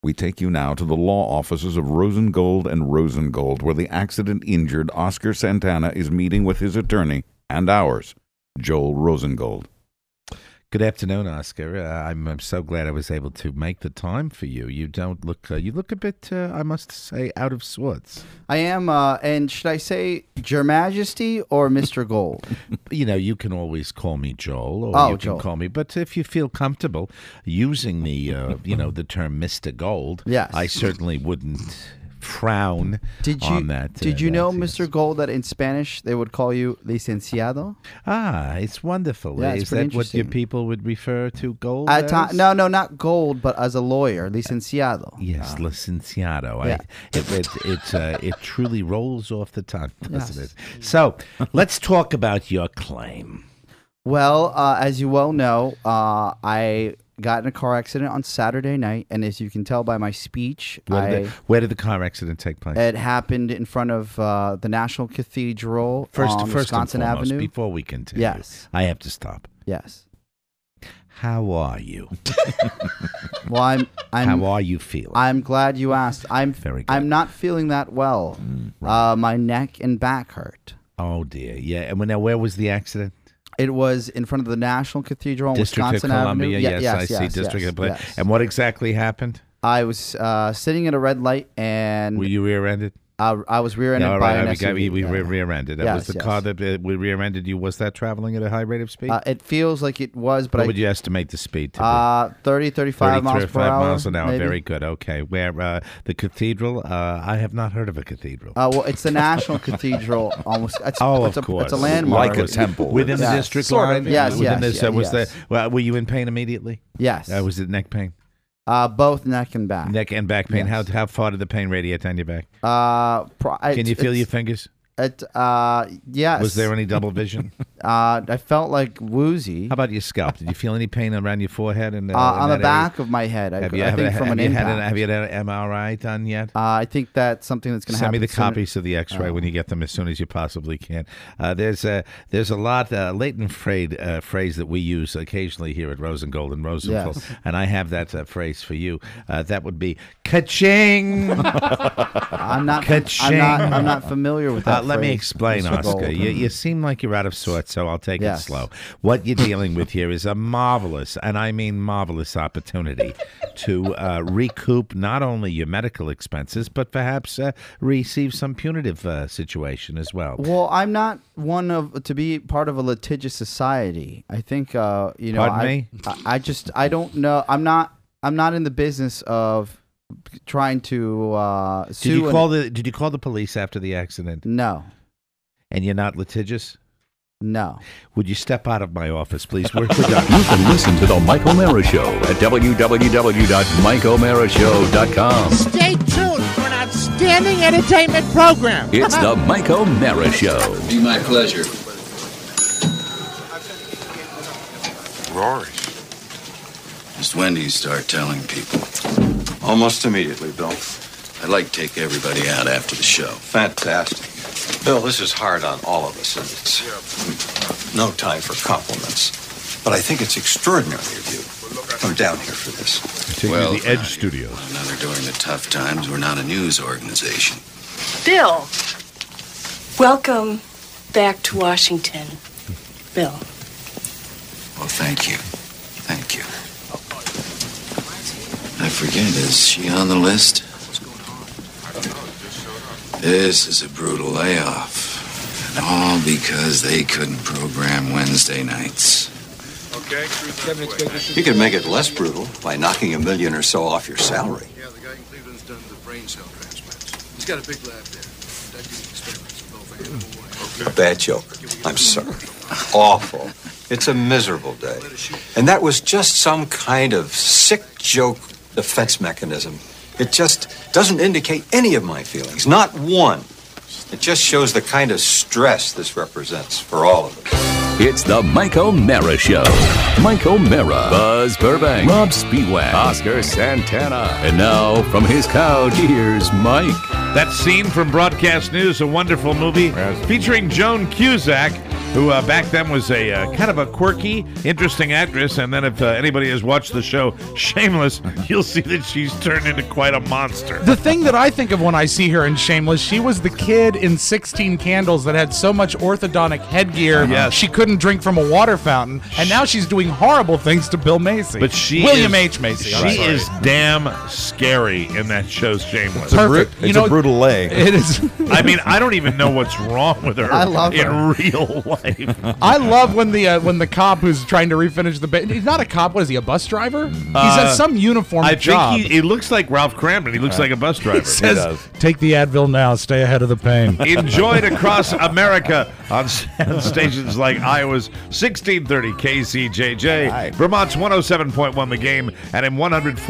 We take you now to the law offices of Rosengold and Rosengold, where the accident-injured Oscar Santana is meeting with his attorney and ours, Joel Rosengold. Good afternoon, Oscar. I'm so glad I was able to make the time for you. You don't look, you look a bit, I must say, out of sorts. I am, and should I say Your Majesty or Mr. Gold? You know, you can always call me Joel, or you Joel. can call me, but if you feel comfortable using the, the term Mr. Gold, yes. I certainly wouldn't frown on that. Did you know, Mr. Gold, that in Spanish they would call you licenciado? Ah, it's wonderful. Yeah, it's Is pretty that what your interesting. people would refer to Gold as? No, not Gold, but as a lawyer, licenciado. Yes, licenciado. Yeah. It truly rolls off the tongue, doesn't Yes. it? So let's talk about your claim. Well, as you well know, I got in a car accident on Saturday night, and as you can tell by my speech, Where did the car accident take place? it happened in front of the National Cathedral First on and Wisconsin foremost, Avenue. before we continue, Yes. I have to stop. Yes. How are you? Well, How are you feeling? I'm glad you asked. Very good. I'm not feeling that well. My neck and back hurt. Oh dear, yeah. And now, where was the accident? It was in front of the National Cathedral on District Wisconsin of Columbia. Avenue. Yes, I see. District of Columbia. yes. And what exactly happened? I was sitting at a red light, and Were you rear-ended? I was rear-ended by an SUV. We rear-ended. That was the car that we rear-ended you. Was that traveling at a high rate of speed? It feels like it was, but what would you estimate the speed to be? 30, 35 miles per hour. miles an hour. maybe. Very good. Okay. Where the cathedral? I have not heard of a cathedral. Well, it's the National Cathedral. Almost. It's of course. It's a landmark. Like a temple. Within the Yes. district Sort line? of, yes, Within yes, this, yes. Were you in pain immediately? Yes. Was it neck pain? Both neck and back. Neck and back pain. Yes. How far did the pain radiate down your back? Can Can you feel your fingers? Yes. Was there any double vision? I felt like woozy. How about your scalp? Did you feel any pain around your forehead and on the that back of my head. I think from an impact. Have you had an MRI done yet? I think that's something that's going to Send happen. me the soon. copies of the X-ray when you get them as soon as you possibly can. There's a lot latent phrase that we use occasionally here at Rosengold and Rosenthal, Yes. and I have that phrase for you. That would be ka-ching. I'm not familiar with that. Let me phrase, explain, Mr. Oscar. Gold. You seem like you're out of sorts, so I'll take it Yes. slow. What you're dealing with here is a marvelous, and I mean marvelous, opportunity to recoup not only your medical expenses, but perhaps receive some punitive situation as well. Well, I'm not to be part of a litigious society. I think Pardon me? I don't know. I'm not in the business of trying to sue. Did you call the police after the accident? No. And you're not litigious? No. Would you step out of my office, please? We're done. You can listen to The Mike O'Mara Show at www.mikeomara.show.com. Stay tuned for an outstanding entertainment program. It's The Mike O'Mara Show. Be my pleasure. Rory. Just when do you start telling people? Almost immediately, Bill. I'd like to take everybody out after the show. Fantastic. Bill, this is hard on all of us, and it's no time for compliments. But I think it's extraordinary of you to come down here for this. Well, the Edge Studios. Another during the tough times. We're not a news organization. Bill, welcome back to Washington. Bill. Well, thank you. Thank you. I forget, is she on the list? This is a brutal layoff. And all because they couldn't program Wednesday nights. Okay. You could make it less brutal by knocking $1 million or so off your salary. Yeah, the guy in Cleveland's done the brain cell transplants. He's got a big lab there. That gives experiments with both animal life. Bad joke. I'm sorry. Awful. It's a miserable day. And that was just some kind of sick joke defense mechanism. It just doesn't indicate any of my feelings, not one. It just shows the kind of stress this represents for all of us. It's The Mike O'Mara Show. Mike O'Mara, Buzz Burbank, Rob Speedwagon, Oscar Santana. And now, from his couch, here's Mike. That scene from Broadcast News, a wonderful movie featuring Joan Cusack, who back then was a kind of a quirky, interesting actress. And then if anybody has watched the show Shameless, you'll see that she's turned into quite a monster. The thing that I think of when I see her in Shameless, she was the kid in 16 Candles that had so much orthodontic headgear she couldn't drink from a water fountain, and now she's doing horrible things to Bill Macy. But William H. Macy. She is damn scary in that show Shameless. Perfect. It's a brutal lay. It is. I mean, I don't even know what's wrong with her. I love in her. real life. I love when the cop who's trying to refinish the he's not a cop. What is he? A bus driver? He's at some uniform job. Think he looks like Ralph Cramden. He looks like a bus driver. He says, "Take the Advil now. Stay ahead of the pain." Enjoyed across America on stations like Iowa's 1630 KCJJ, Vermont's 107.1 The Game, and in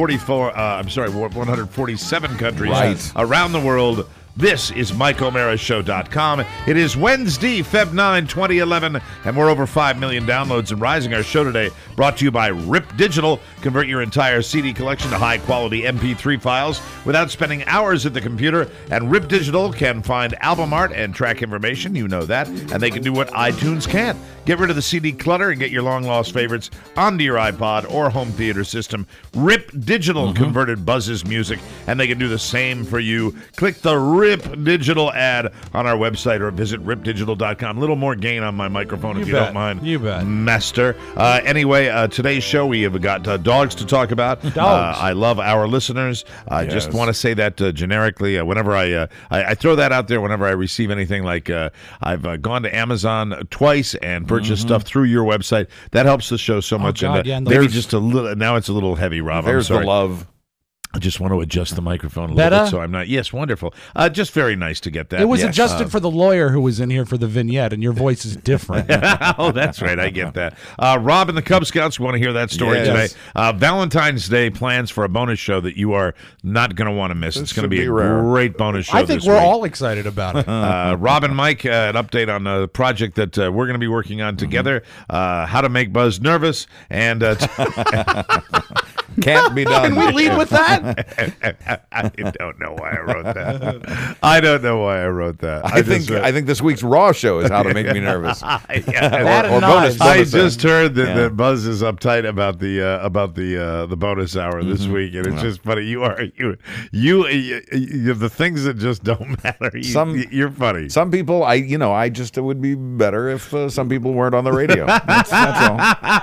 147 countries around the world. This is MikeO'MaraShow.com. It is Wednesday, Feb 9, 2011, and we're over 5 million downloads and rising. Our show today brought to you by Rip Digital. Convert your entire CD collection to high-quality MP3 files without spending hours at the computer. And Rip Digital can find album art and track information. You know that. And they can do what iTunes can't. Get rid of the CD clutter and get your long-lost favorites onto your iPod or home theater system. Rip Digital converted Buzz's music, and they can do the same for you. Click the Rip Digital ad on our website or visit ripdigital.com. A little more gain on my microphone if you don't mind. You bet. Master. Anyway, today's show we have got dogs to talk about. Dogs. I love our listeners. I just want to say that generically. Whenever I throw that out there, whenever I receive anything like I've gone to Amazon twice and purchased stuff through your website. That helps the show so much. God, and maybe just a little. Now it's a little heavy, Rob. There's I'm the sorry. love. I just want to adjust the microphone a little bit so I'm not. Yes, wonderful. Just very nice to get that. It was adjusted for the lawyer who was in here for the vignette, and your voice is different. Oh, that's right. I get that. Rob and the Cub Scouts, we want to hear that story today. Valentine's Day plans for a bonus show that you are not going to want to miss. It's going to be a great bonus show. I think we're all excited about it. Rob and Mike, an update on a project that we're going to be working on together. How to make Buzz nervous and. Can't be done. Can we lead with that? I don't know why I wrote that. I don't know why I wrote that. I think this week's Raw show is how to make me nervous. Or bonus. I just heard that Buzz is uptight about the bonus hour this week, and it's just funny. You the things that just don't matter. You're funny. Some people, I just it would be better if some people weren't on the radio. That's all.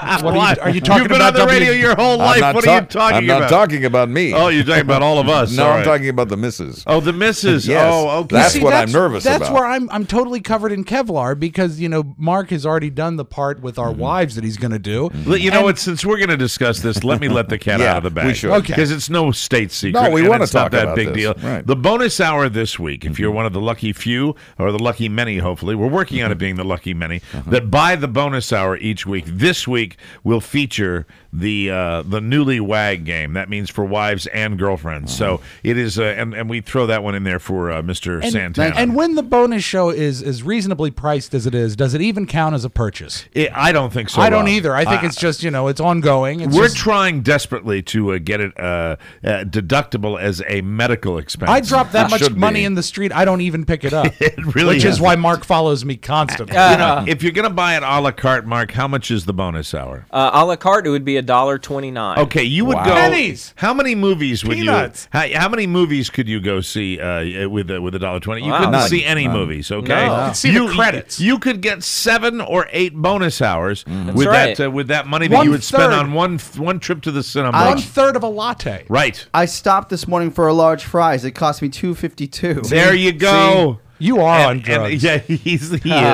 Are you talking You've been about on the radio your whole life. What are you talking about? I'm not talking about me. Oh, you're talking about all of us. No, all I'm right. talking about the missus. Oh, the missus. Yes. Oh, okay. That's what I'm nervous about. That's where I'm totally covered in Kevlar because Mark has already done the part with our wives that he's going to do. You know what? Since we're going to discuss this, let me let the cat out of the bag. We should. Okay. Because it's no state secret. No, we and want to it's not talk that about big this. deal. Right. The bonus hour this week, if you're one of the lucky few or the lucky many, hopefully, we're working on it being the lucky many, that buy the bonus hour each week. This week will feature the newlywed game. That means for wives and girlfriends. So it is, and we throw that one in there for Mr. Santana. And when the bonus show is reasonably priced as it is, does it even count as a purchase? I don't think so. I don't Rob. either. I think it's just it's ongoing. We're trying desperately to get it deductible as a medical expense. I drop that much should money be. in the street, I don't even pick it up. It really which is why Mark follows me constantly. If you're going to buy it a la carte, Mark, how much is the bonus hour? A la carte, it would be $1.29. Okay, you would go. Pennies. How many movies would Peanuts. you? How many movies could you go see with $1.20? You couldn't None. see any movies. Okay, No. You could see the credits. You could get 7 or 8 bonus hours with right. that with that money that you would spend 1/3. on one trip to the cinema. 1/3 of a latte. Right. I stopped this morning for a large fries. It cost me $2.52. There you go. You are on And, drugs. yeah, he is.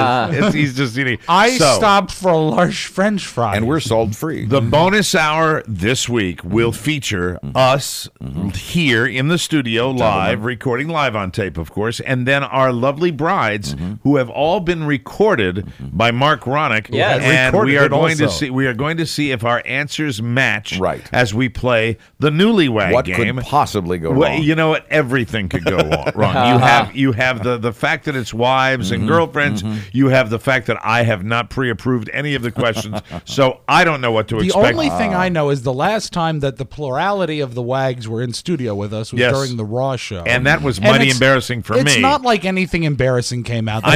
He's just eating. I So, stopped for a large French fry. And we're salt free. The bonus hour this week will feature us here in the studio live, recording live on tape, of course, and then our lovely brides who have all been recorded by Mark Ronick. Yes. And we Recorded are it going to also. see. We are going to see if our answers match. Right. As we play the Newlywed What game. could possibly go Well, wrong? you know what? Everything could go wrong. You have the fact that it's wives and girlfriends. You have the fact that I have not pre-approved any of the questions, so I don't know what to The expect. only thing I know is the last time that the plurality of the Wags were in studio with us was Yes. during the Raw show. And that was And mighty it's- embarrassing for me. It's not like anything embarrassing came out.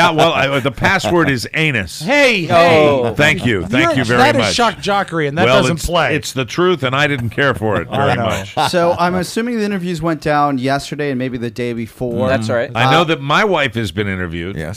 The password is anus. Hey, Thank you very much. That is shock jockery, and that doesn't play. It's the truth, and I didn't care for it very much. So I'm assuming the interviews went down yesterday and maybe the day before. That's right. I know that my wife has been interviewed. Yes.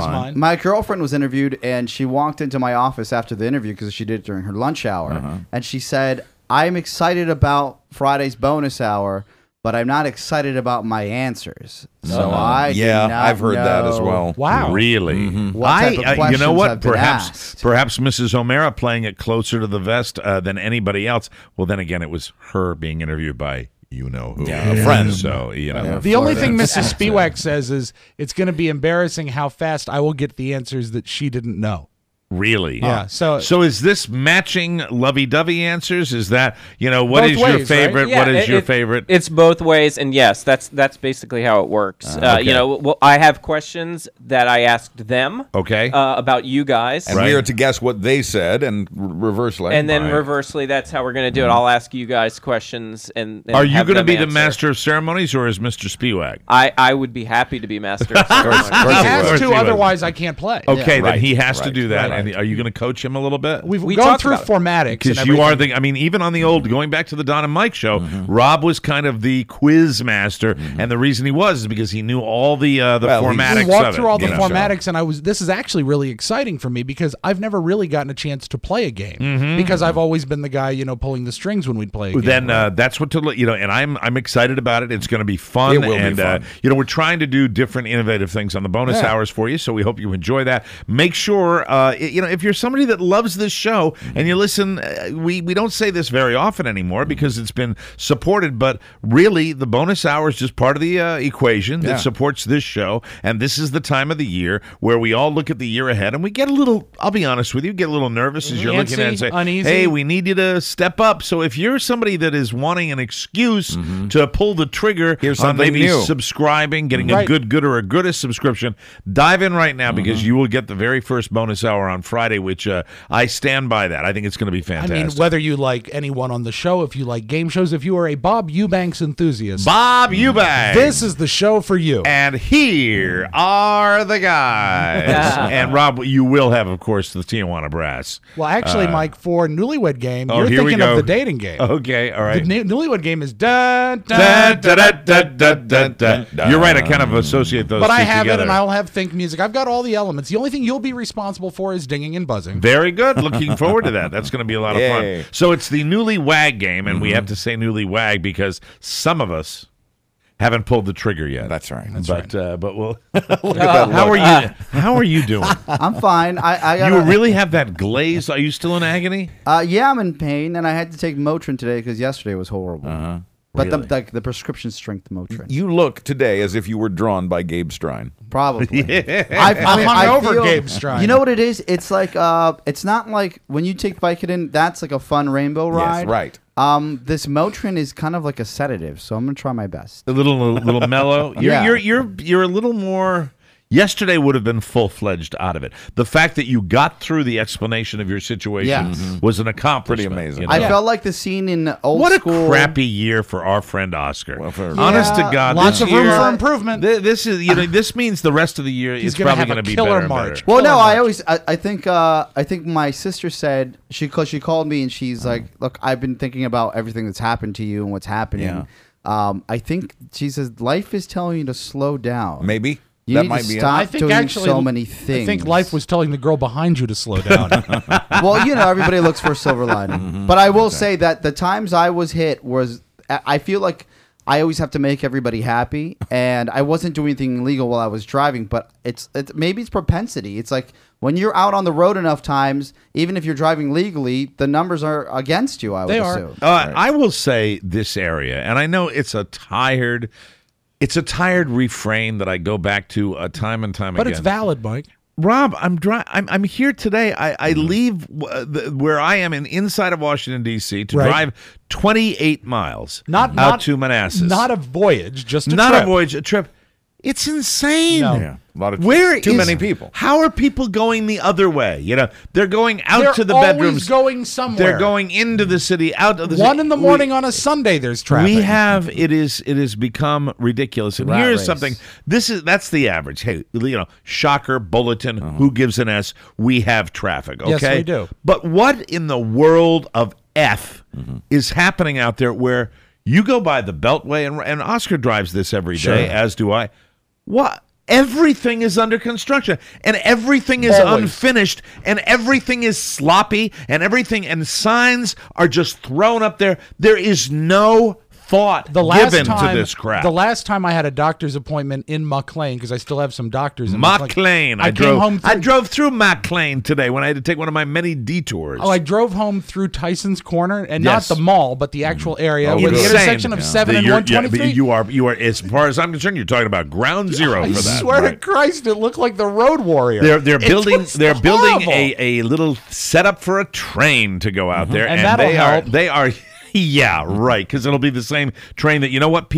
My girlfriend was interviewed, and she walked into my office after the interview because she did it during her lunch hour, and she said, "I'm excited about Friday's bonus hour, but I'm not excited about my answers." So I did not I've heard that as know well. Wow. Really? what type of you know questions what? have been asked. Perhaps Mrs. O'Mara playing it closer to the vest than anybody else. Well, then again, it was her being interviewed by you know who. Yeah, a friend. So, you know. The only thing Mrs. Spiewak says is it's going to be embarrassing how fast I will get the answers that she didn't know. Really? Yeah, so is this matching lovey-dovey answers? Is that, what Both is your ways, right? favorite? Yeah, What is your favorite? It's both ways, and yes, that's basically how it works. Okay. I have questions that I asked them. Okay. About you guys, And we are to guess what they said and reversely. and then reversely, that's how we're going to do it. I'll ask you guys questions, and Are you going to be the master of ceremonies, or is Mr. Spiewak? I would be happy to be master of he ceremonies. has to, otherwise I can't play. Okay, then right, he has to right, do that. right. And are you going to coach him a little bit? We've We gone talked through about it. formatics. Because and you are everything. even on the old, going back to the Don and Mike show, Rob was kind of the quiz master, and the reason he was is because he knew all the formatics We walked of through it, all the you know. formatics, and this is actually really exciting for me because I've never really gotten a chance to play a game because I've always been the guy, pulling the strings when we'd play a game. Then that's what and I'm excited about it. It's going to be fun. It will be and, fun. We're trying to do different innovative things on the bonus hours for you, so we hope you enjoy that. Make sure, if you're somebody that loves this show and you listen, we don't say this very often anymore because it's been supported, but really the bonus hour is just part of the equation that supports this show, and this is the time of the year where we all look at the year ahead and we get a little, I'll be honest with you, get a little nervous as you're looking at it and say, uneasy. hey, we need you to step up. So if you're somebody that is wanting an excuse to pull the trigger Here's on something maybe new. subscribing, getting a Right. good or a goodest subscription, dive in right now because you will get the very first bonus hour on Friday, which I stand by that. I think it's going to be I fantastic. mean, whether you like anyone on the show, if you like game shows, if you are a Bob Eubanks enthusiast, Bob Eubanks. this is the show for you. And here are the guys. And Rob, you will have, of course, the Tijuana Brass. Well, actually, Mike, for Newlywed Game, Oh, you're here we thinking go. of the dating game. Okay, all right. The Newlywed Game is dun, Da, dun, da, da, da, da, da, da. You're right. I kind of associate those but two I have together. it, and I'll have think music. I've got all the elements. The only thing you'll be responsible for is dinging and buzzing. Very good. Looking forward to that. That's going to be a lot of Yay. fun. So it's the Newly Wag game, and we have to say Newly Wag because some of us haven't pulled the trigger yet. That's right. But we'll. How are you? How are you doing? I'm fine. I got You really have that glaze? Are you still in agony? yeah, I'm in pain, and I had to take Motrin today because yesterday was horrible. But Really? the prescription strength Motrin. You look today as if you were drawn by Gabe Strine. Probably. I'm hungover, Gabe Strine. You know what it is? It's like it's not like when you take Vicodin. That's like a fun rainbow ride. Yes, right. This Motrin is kind of like a sedative, so I'm gonna try my best. A little mellow. Yeah. You're a little more. Yesterday would have been full-fledged out of it. The fact that you got through the explanation of your situation Yes. was an accomplishment. Pretty amazing. you know? I felt like the scene in old What school. a crappy year for our friend Oscar. Well, for- Honest to Yeah, God, lots this of room year- for improvement. This is this means the rest of the year He's is gonna probably have going a to be killer better and March. better. Well, no, Killer I think my sister said because she called me and she's like, "Look, I've been thinking about everything that's happened to you and what's happening." I think she says life is telling you to slow down. Maybe. You that need might to be stop I think doing actually, so many things. I think life was telling the girl behind you to slow down. Well, everybody looks for a silver lining. But I will say that the times I was hit I feel like I always have to make everybody happy, and I wasn't doing anything illegal while I was driving. But it's maybe it's propensity. It's like when you're out on the road enough times, even if you're driving legally, the numbers are against you. I would assume. I will say this area, and I know it's a tired refrain that I go back to time and time but again. it's valid, Mike. Rob, I'm here today. I leave where I am inside of Washington D.C. to Right. drive 28 miles Not out to Manassas. Not a voyage, just a Not trip. a voyage, a trip. It's insane. No. Yeah, a lot of Where too is- many people. How are people going the other way? You know, they're going out They're to the always bedrooms. going somewhere. They're going into the city, out of the One city. in the morning on a Sunday. There's traffic. We have it has become ridiculous. And Rat here's race. something. That's the average. Hey, shocker bulletin. Who gives an S? We have traffic. Okay, Yes, we do. But what in the world of F is happening out there where you go by the Beltway and Oscar drives this every day, as do I. What? Everything is under construction and everything is unfinished and everything is sloppy and signs are just thrown up there. There is no thought given to this crap. The last time I had a doctor's appointment in Maclean, because I still have some doctors in Maclean. I came home I drove through Maclean today when I had to take one of my many detours. I drove home through Tyson's Corner, and not the mall, but the actual area Oh, where the insane. intersection of 7 and 123. You are, as far as I'm concerned, you're talking about ground zero I for that. swear to Christ, it looked like the Road Warrior. They're It building was building horrible. a little setup for a train to go out there, And that'll help. they are yeah, right, because it'll be the same train that you know what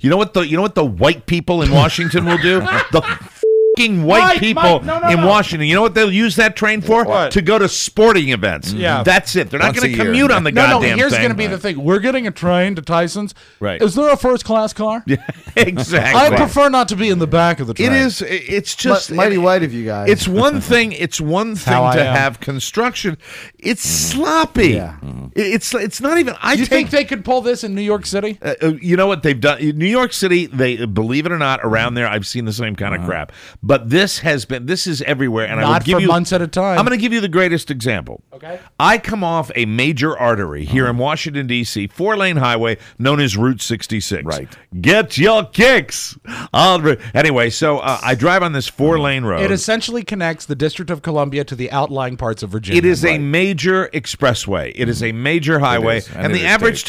the white people in Washington will do? The fucking white people in Washington. You know what they'll use that train for? What? To go to sporting events. Yeah. That's it. They're not Once going a to year. commute on the No, goddamn here's thing. going to be the thing. We're getting a train to Tyson's. Right. Is there a first-class car? Yeah, exactly. I prefer not to be in the back of the train. It is. It's just Mighty white of you guys. It's one thing. It's one thing how I to am. have construction. It's sloppy. Yeah. It's not even. Do you think they could pull this in New York City? You know what they've done? New York City, they believe it or not, around there, I've seen the same kind of crap. But this is everywhere, and I will Not give for you months at a time. I'm going to give you the greatest example. Okay. I come off a major artery here in Washington D.C., 4-lane highway known as Route 66. Right. Get your kicks. Anyway, so I drive on this 4-lane road. It essentially connects the District of Columbia to the outlying parts of Virginia. It is a major expressway. It is a major highway, is, and and the it is average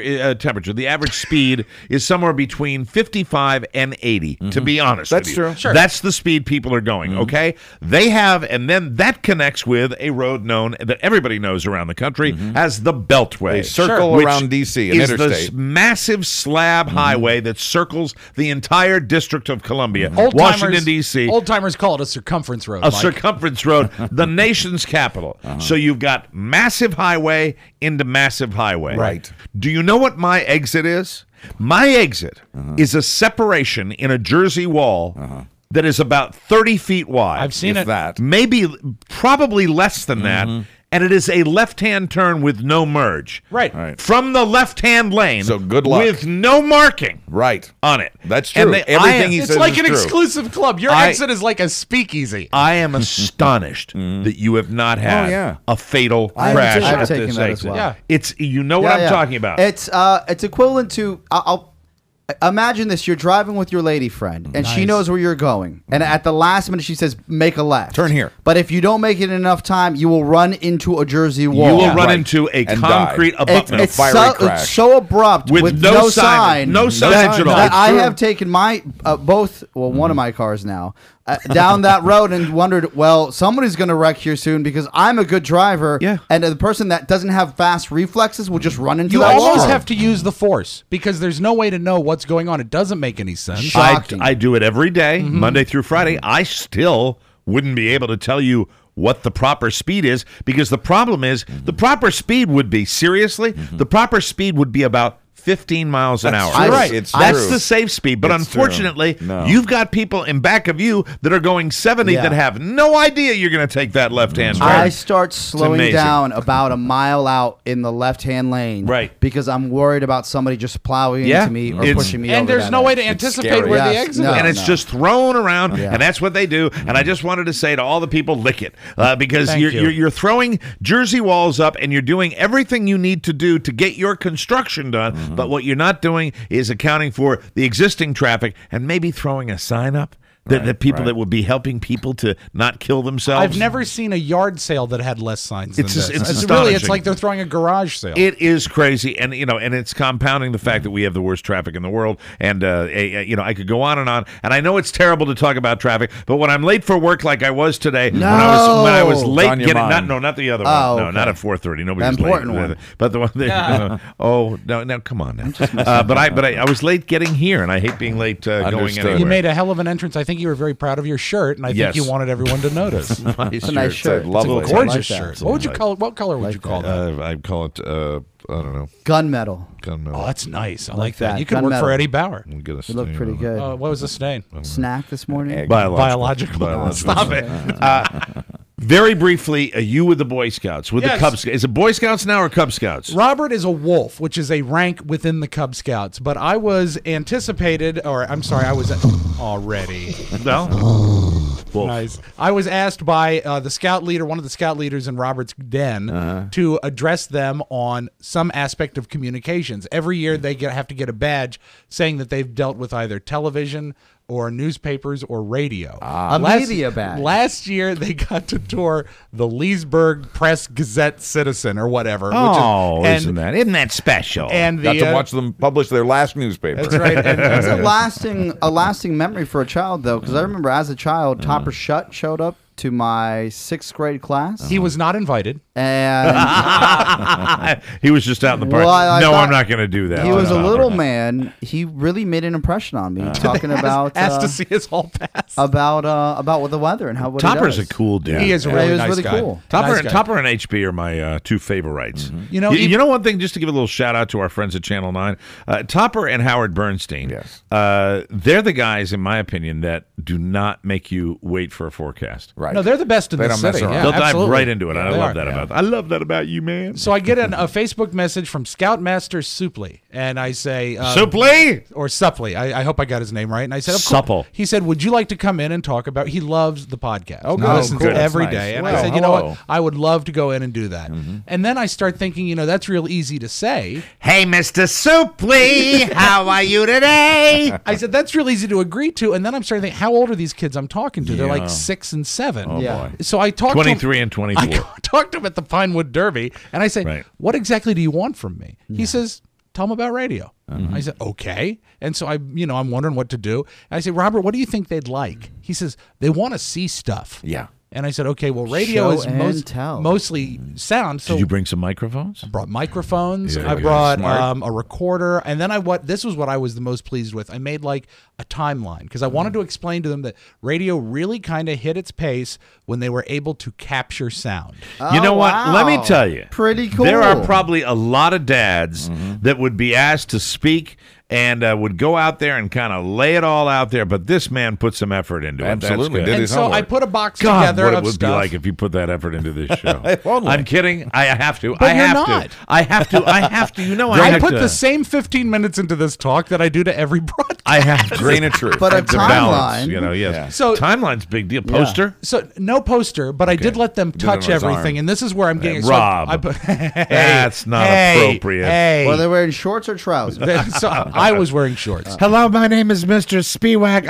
the average speed is somewhere between 55 and 80. To be honest, That's with you. true. Sure. That's the speed people are going. Okay, they have, and then that connects with a road known that everybody knows around the country as the Beltway. A circle which around D.C., an is interstate. the massive slab highway that circles the entire District of Columbia, Old-timers- Washington D.C. Old-timers call it a circumference road, A Mike. circumference road, the nation's capital. So you've got massive highway into massive highway. Right. Do you know what my exit is? My exit is a separation in a Jersey wall that is about 30 feet wide. I've seen If it. that. Maybe, probably less than that. And it is a left-hand turn with no merge. Right. Right. From the left-hand lane. So good luck. With no marking Right. on it. That's And true. Everything he It's says like is an true. exclusive club. Your I- exit is like a speakeasy. I am astonished that you have not had yeah. a fatal I have crash too. I've at taken this that as exit. well. Yeah. It's what Yeah, I'm yeah. talking about. It's equivalent to I'll imagine this: you're driving with your lady friend, and she Nice. knows where you're going, and at the last minute she says, "Make a left, Turn here." But if you don't make it in enough time, you will run into a Jersey wall. you will run Right. into a And concrete die. abutment. It's fiery so, crash. it's so abrupt With no no sign, signage. No signage at all. that It's I true. have taken my one of my cars now down that road and wondered, well, somebody's going to wreck here soon because I'm a good driver, Yeah. and the person that doesn't have fast reflexes will just run into You that almost wall. have to use the force because there's no way to know what's going on. It doesn't make any sense. Shocking. I do it every day, Monday through Friday. I still wouldn't be able to tell you what the proper speed is because the problem is the proper speed would be, seriously, the proper speed would be about 15 miles an hour. That's true. Right. It's That's true. the safe speed. But It's unfortunately, true. No. you've got people in back of you that are going 70 Yeah. that have no idea you're going to take that left-hand turn. I start slowing amazing. down about a mile out in the left-hand lane, Right. Because I'm worried about somebody just plowing Yeah. into me or It's- pushing me. And over there's that no way to edge. anticipate scary. where the Yes. exit No. is. and it's just thrown around, Yeah. and that's what they do. And I just wanted to say to all the people, lick it, because Thank you. you're throwing Jersey walls up, and you're doing everything you need to do to get your construction done. But what you're not doing is accounting for the existing traffic and maybe throwing a sign up The people that would be helping people to not kill themselves. I've never seen a yard sale that had less signs than this. It's Really, it's like they're throwing a garage sale. It is crazy, and and it's compounding the fact that we have the worst traffic in the world. And I could go on, and I know it's terrible to talk about traffic, but when I'm late for work, like I was today, when I was late getting not the other one, no, not at 4:30. Nobody's late. Important one. But the one no, come on now. But I was late getting here, and I hate being late going anywhere. You made a hell of an entrance. I think you were very proud of your shirt, and I think you wanted everyone to notice. It's a nice shirt. It's a gorgeous shirt. What would you call it? What color would you call that? I'd call it, I don't know. Gunmetal. Oh, that's nice. I like that. You could Gunmetal. work for Eddie Bauer. You look pretty good. What was the stain? Snack this morning? Biological. Stop it. Very briefly, you with the Boy Scouts, with the Cub Scouts. Is it Boy Scouts now or Cub Scouts? Robert is a wolf, which is a rank within the Cub Scouts. But I was anticipated, or I'm sorry, I was already. No? Nice. I was asked by the scout leader, one of the scout leaders in Robert's den, to address them on some aspect of communications. Every year they have to get a badge saying that they've dealt with either television or newspapers or radio. Media badge. Last year they got to tour the Leesburg Press Gazette Citizen or whatever. Isn't that special? And got to watch them publish their last newspaper. That's right. It's a lasting memory for a child, though, because I remember as a child, Topper Shutt showed up to my 6th grade class. He was not invited. And he was just out in the park. I'm not going to do that. He was a little man. He really made an impression on me, talking about asked to see his hall pass about the weather and how what Topper's he a does. cool dude. He is a really nice guy. Cool. Topper Nice and HB are my two favorites. You know, you know one thing, just to give a little shout out to our friends at Channel 9, Topper and Howard Bernstein. Yes. They're the guys, in my opinion, that do not make you wait for a forecast. Right. No, they're the best in the city. Yeah, They'll dive absolutely. right into it. Yeah, I they love are. that about them. I love that about you, man. So I get a Facebook message from Scoutmaster Supley, and I say... Supley? Or Suppley. I hope I got his name right. And I said, of course. Supple. He said, would you like to come in and talk about... He loves the podcast. Oh, He good. listens Good. every That's day. nice. And Well, I said, you know hello. what? I would love to go in and do that. And then I start thinking, that's real easy to say. Hey, Mr. Supley, how are you today? I said, that's real easy to agree to. And then I'm starting to think, how old are these kids I'm talking to? They're like 6 and 7. Oh, boy. So I talked to him. 23 and 24. I talked to him at the Pinewood Derby, and I say, Right. what exactly do you want from me? He says, tell him about radio. I said, okay. And so I'm wondering what to do. And I say, Robert, what do you think they'd like? He says, they want to see stuff. Yeah. And I said, okay, well, radio Show is and tell. mostly sound. So Did you bring some microphones? I brought microphones. Yeah, I good. brought Smart. a recorder, and then this was what I was the most pleased with. I made like a timeline because I wanted to explain to them that radio really kind of hit its pace when they were able to capture sound. You know what? wow. Let me tell you. Pretty cool. There are probably a lot of dads that would be asked to speak and would go out there and kind of lay it all out there, but this man put some effort into it. Absolutely. That's Did good. And his so homework. I put a box God, together what it of would stuff. be like if you put that effort into this show. only. I'm kidding. I have to. But I you're have not. to. I have to. You know, I I have put to. the same 15 minutes into this talk that I do to every broadcast. I have to. Grain of truth. But a The balance, timeline. yes. Yeah. So- timeline's big deal. Poster? So no poster, but I did let them it touch on his everything, arm. and this is where I'm getting. Rob. So I put, That's not appropriate. Hey, Were they wearing shorts or trousers? so I was wearing shorts. Hello, my name is Mr. Spiewak.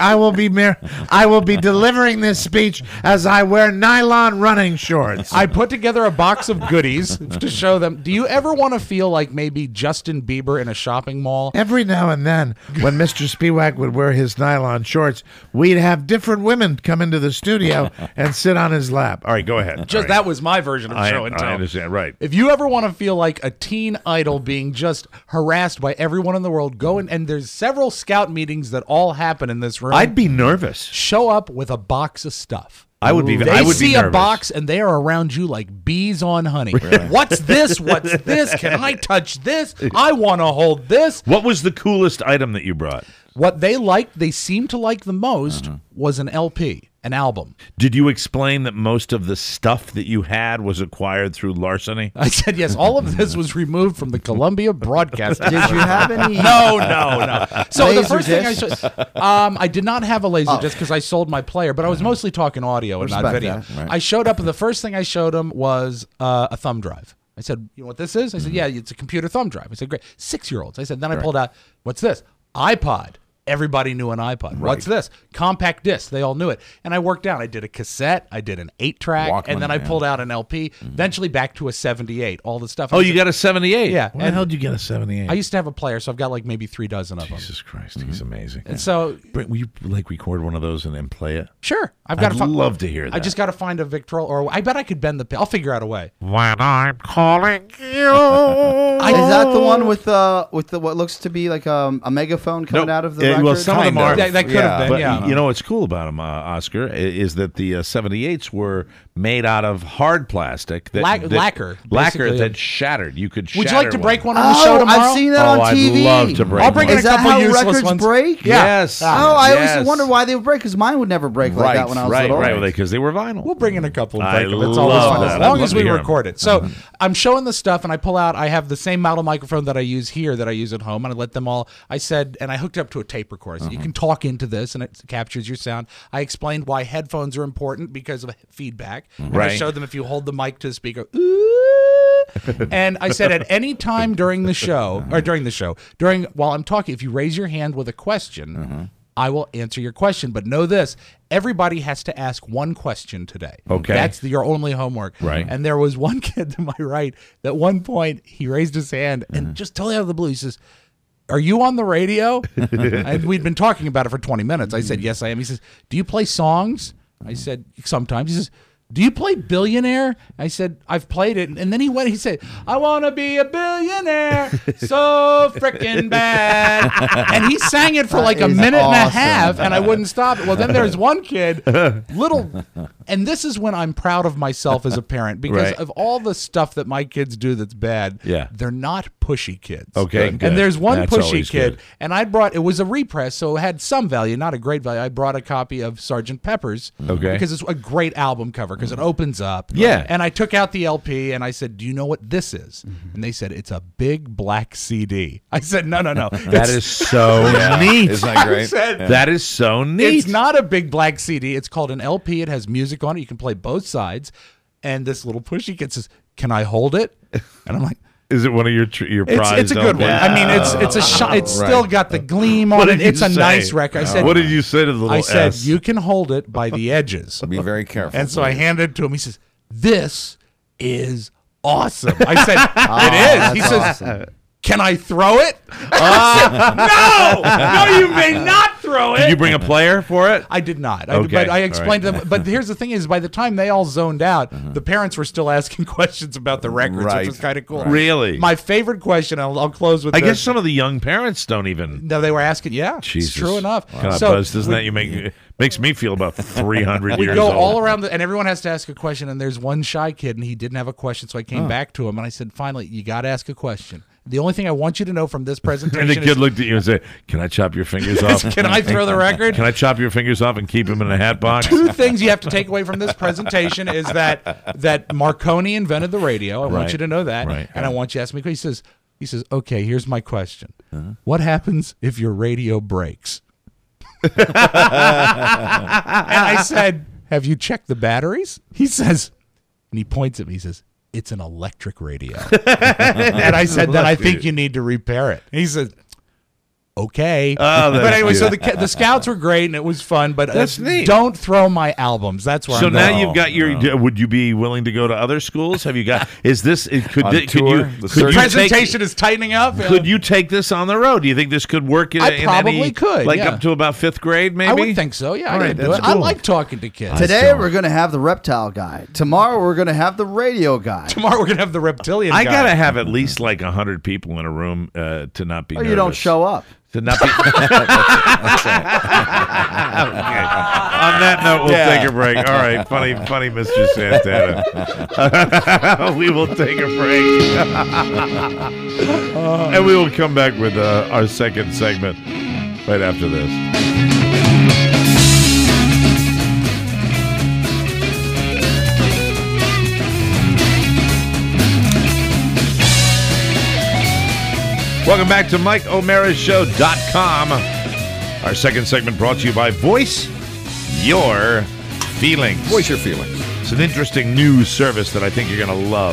I will be delivering this speech as I wear nylon running shorts. I put together a box of goodies to show them. Do you ever want to feel like maybe Justin Bieber in a shopping mall? Every now and then, when Mr. Spiewak would wear his nylon shorts, we'd have different women come into the studio and sit on his lap. All right, go ahead. Just that was my version of show and I tell. understand, right. If you ever want to feel like a teen idol being just harassed by everyone in the world, go in, and there's several scout meetings that all happen in this room. I'd be nervous. Show up with a box of stuff. I would be. They I would see be a nervous. box and they are around you like bees on honey. What's this? What's this? Can I touch this? I want to hold this. What was the coolest item that you brought? What they seemed to like the most was an LP, an album. Did you explain that most of the stuff that you had was acquired through larceny? I said, yes, all of this was removed from the Columbia Broadcasting. Did you have any? No. So the Laser first thing I disc? showed, I did not have a laser disc because I sold my player, but I was mostly talking audio and not Respect video. that. I showed up, and the first thing I showed him was a thumb drive. I said, you know what this is? I said, yeah, it's a computer thumb drive. I said, great. 6-year-olds. I said, then I pulled out, what's this? iPod. Everybody knew an iPod. What's this? Compact disc. They all knew it. And I worked down. I did a cassette. I did an 8-track. Walkman, and then I yeah. pulled out an LP. Eventually back to a 78. All the stuff. Oh, you got a 78? Yeah. Why the hell did you get a 78? I used to have a player, so I've got like maybe 3 dozen of them. Jesus Christ, he's amazing. And so, Will you like record one of those and then play it? sure. I'd love to hear that. I just got to find a Victrola, or I bet I could bend the. I'll figure out a way. When I'm calling you. Is that the one with the what looks to be like a megaphone coming Nope. out of the Yeah, record? well, some of them are. That could have been, But yeah. you know what's cool about them, Oscar, is that the 78s were made out of hard plastic. Lacquer. Lacquer basically. that shattered. You could Would shatter you like to break one on the Oh, show tomorrow? I've seen that on I'd TV. love to break I'll bring one. in Is a that couple how useless records ones. break? Yeah. Yes. Oh, I always Yes. wondered why they would break, because mine would never break like that when I was little. Right, because they were vinyl. We'll bring in a couple and I break them. It's always love fun, that. as long I'd as love we to hear 'em. record it. So I'm showing the stuff, and I pull out. I have the same model microphone that I use here that I use at home, and I let them all. I said, and I hooked it up to a tape recorder. So you can talk into this, and it captures your sound. I explained why headphones are important because of feedback. And I Right. showed them if you hold the mic to the speaker. And I said at any time during the show, while I'm talking, if you raise your hand with a question, I will answer your question. But know this: everybody has to ask one question today. Okay. That's your only homework. Right. And there was one kid to my right that one point he raised his hand and just totally out of the blue, he says, "Are you on the radio?" And we'd been talking about it for 20 minutes. I said, "Yes, I am." He says, "Do you play songs?" I said, "Sometimes." He says, "Do you play Billionaire?" I said, "I've played it." And then he said, "I want to be a billionaire so frickin' bad." And he sang it for like a minute and a half, and I wouldn't stop it. Well, then there's one kid, and this is when I'm proud of myself as a parent, because Right. of all the stuff that my kids do that's bad, Yeah. they're not pushy kids. Okay, good. And there's one That's pushy always kid, good. and it was a repress, so it had some value, not a great value. I brought a copy of Sgt. Pepper's, Okay. because it's a great album cover, because it opens up. Yeah. And I took out the LP, and I said, "Do you know what this is?" And they said, "It's a big black CD." I said, No. That is so neat. Isn't that great? I said, That is so neat. It's not a big black CD. It's called an LP. It has music on it. You can play both sides. And this little pushy kid says, "Can I hold it?" And I'm like, Is it one of your prized? it's a good one. I mean, it's still got the gleam on it. It's a nice record. I said, what did you say to the little I said, S? "You can hold it by the edges." Be very careful. And so I handed it to him. He says, "This is awesome." I said, "It is." He says, awesome. "Can I throw it?" I said, no, you may not throw it. Did you bring a player for it? I did not. Okay. But I explained All to them. But here's the thing: is by the time they all zoned out, the parents were still asking questions about the records, Right. which was kind of cool. Really? My favorite question. I'll close with. I this. guess some of the young parents don't even. No, they were asking. Yeah, Jesus. it's true enough. God, So Buzz, doesn't that makes me feel about 300 we years go old? all around, and everyone has to ask a question. And there's one shy kid, and he didn't have a question, so I came back to him and I said, "Finally, you got to ask a question. The only thing I want you to know from this presentation And the kid is, looked at you and said, "Can I chop your fingers off? can I throw the record?" Can I chop your fingers off and keep them in a hat box?" Two things you have to take away from this presentation is that Marconi invented the radio. I want Right. you to know that, Right. and I want you to ask me. He says, "Okay, here's my question: What happens if your radio breaks?" And I said, "Have you checked the batteries?" He says, and he points at me. He says, "It's an electric radio." And I said, "Then I think you need to repair it." He said, "Okay." Oh, that's but anyway, so good. the scouts were great and it was fun. But That's neat. Don't throw my albums. That's where So I'm now going. you've got your. Would you be willing to go to other schools? Have you got? Is this? Could On could tour? you? The Could you presentation is tightening up. Could you take this on the road? Do you think this could work? In, I in probably any, could, like yeah. up to about 5th grade, maybe. I would think so. Yeah, All I right, can do that's it. I cool. like talking to kids. Today we're going to have the reptile guy. Tomorrow we're going to have the radio guy. Tomorrow we're gonna have the reptilian. I guy. gotta have at least like 100 people in a room to not be. Or you don't nervous. show up. To not be. Okay. On that note, we'll take a break. All right, funny, Mr. Santana. We will take a break, and we will come back with our second segment right after this. Welcome back to MikeO'MaraShow.com. Our second segment brought to you by Voice Your Feelings. Voice your feelings. It's an interesting new service that I think you're going to love.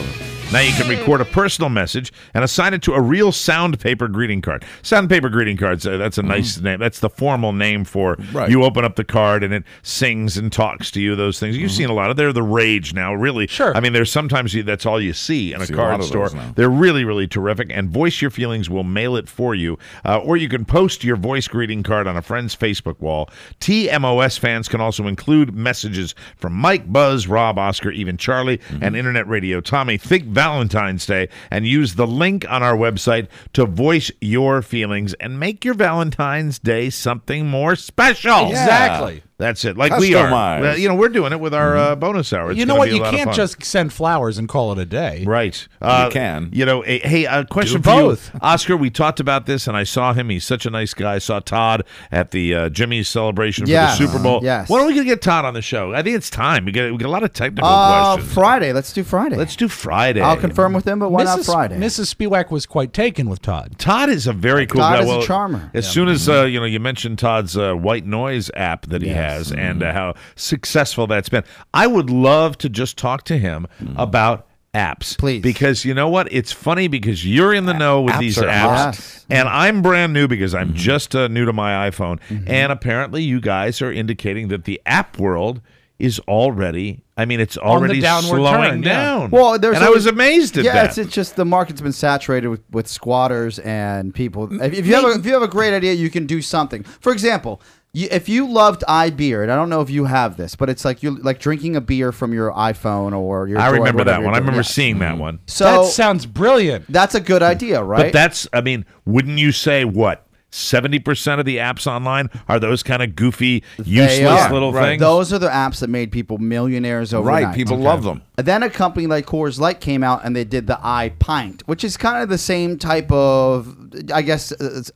Now you can record a personal message and assign it to a real sound paper greeting card. Sound paper greeting cards, that's a nice name. That's the formal name for you open up the card and it sings and talks to you, those things. You've seen a lot of. They're the rage now, really. Sure. I mean, there's sometimes that's all you see in a card store. They're really, really terrific. And Voice Your Feelings will mail it for you. Or you can post your voice greeting card on a friend's Facebook wall. TMOS fans can also include messages from Mike, Buzz, Rob, Oscar, even Charlie, and Internet Radio Tommy. Think Valentine's Day and use the link on our website to voice your feelings and make your Valentine's Day something more special. Exactly. That's it. Like we are. Customized. You know, we're doing it with our bonus hour. It's You know gonna what? be a You lot of can't fun. just send flowers and call it a day. Right. You can. You know, hey, a question Do for both. you. Oscar, we talked about this, and I saw him. He's such a nice guy. I saw Todd at the Jimmy's celebration for the Super Bowl. Yes. When are we going to get Todd on the show? I think it's time. We get a lot of technical questions. Friday. Let's do Friday. Let's do Friday. I'll confirm with him, but why not Friday? Mrs. Spiewak was quite taken with Todd. Todd is a very cool Todd guy. is a charmer. As soon as you mentioned Todd's white noise app that he has, and how successful that's been, I would love to just talk to him about apps, please, because you know what? It's funny because you're in the know with these apps, and I'm brand new because I'm just new to my iPhone, and apparently you guys are indicating that the app world is already. I mean, it's already slowing down. Well, I was amazed at that. It's just the market's been saturated with squatters and people. If you have a great idea, you can do something. For example, if you loved iBeer, and I don't know if you have this, but it's like you like drinking a beer from your iPhone or your. I remember that one. I doing. remember seeing that one. So that sounds brilliant. That's a good idea, right? But I mean, wouldn't you say what? 70% of the apps online are those kind of goofy, useless little things? Those are the apps that made people millionaires overnight. Right, people love them. And then a company like Coors Light came out and they did the iPint, which is kind of the same type of, I guess,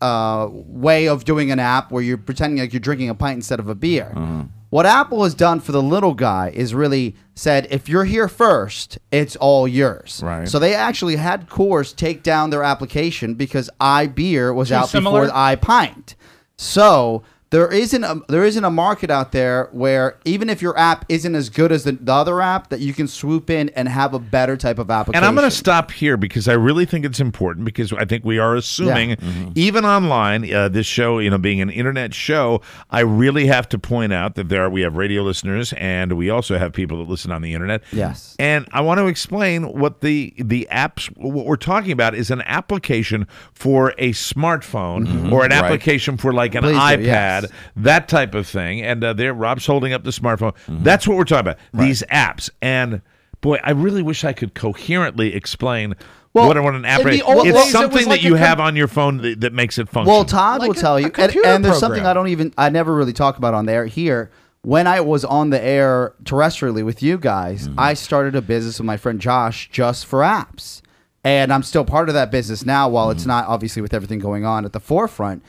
way of doing an app where you're pretending like you're drinking a pint instead of a beer. What Apple has done for the little guy is really said, if you're here first, it's all yours. Right. So they actually had Coors take down their application because iBeer was out similar? before iPint. So there isn't a market out there where even if your app isn't as good as the other app, that you can swoop in and have a better type of application. And I'm going to stop here because I really think it's important, because I think we are assuming, even online, this show, being an internet show, I really have to point out that we have radio listeners and we also have people that listen on the internet. Yes. And I want to explain what the apps, what we're talking about is an application for a smartphone or an application for like an iPad. That type of thing. And there, Rob's holding up the smartphone. That's what we're talking about. These apps. And boy, I really wish I could coherently explain what an app is. It's something that you have on your phone that makes it function. Well, Todd will tell you. And there's something I never really talk about on there here. When I was on the air terrestrially with you guys, I started a business with my friend Josh just for apps. And I'm still part of that business now, while it's not obviously with everything going on at the forefront.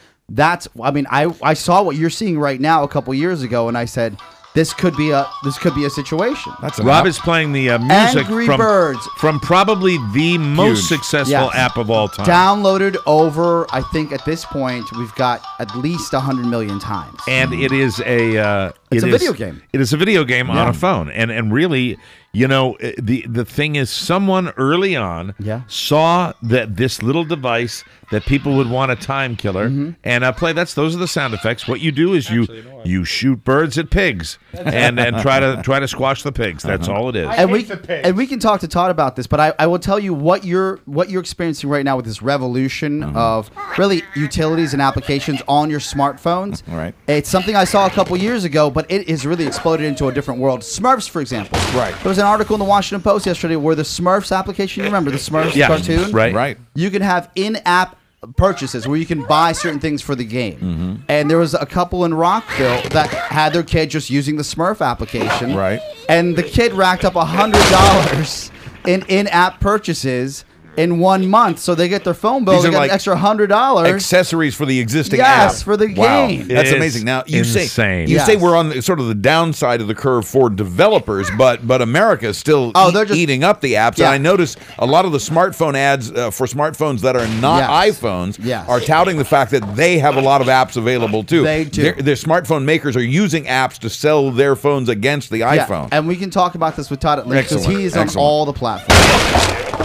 I saw what you're seeing right now a couple years ago, and I said, this could be a situation. Rob is playing the music Angry Birds from probably the most successful app of all time. Downloaded over, I think at this point we've got at least 100 million times. And it is a video game. It is a video game on a phone, and really, the thing is, someone early on saw that this little device that people would want a time killer and play. Those are the sound effects. What you do is you shoot birds at pigs and try to squash the pigs. That's all it is. And we can talk to Todd about this, but I will tell you what you're experiencing right now with this revolution of really utilities and applications on your smartphones. Right. It's something I saw a couple years ago, but it has really exploded into a different world. Smurfs, for example. Right. There was an article in the Washington Post yesterday where the Smurfs application, you remember the Smurfs cartoon? Right. You can have in-app purchases where you can buy certain things for the game. And there was a couple in Rockville that had their kid just using the Smurf application. Right. And the kid racked up $100 in-app purchases in 1 month, so they get their phone bill. They get an extra $100. Accessories for the existing app. Yes, for the Wow. game. That's amazing. Now you insane. say we're on sort of the downside of the curve for developers, but America is still eating up the apps. And I notice a lot of the smartphone ads for smartphones that are not iPhones are touting the fact that they have a lot of apps available too. They do. Their smartphone makers are using apps to sell their phones against the iPhone. And we can talk about this with Todd at length because Excellent. he is on all the platforms.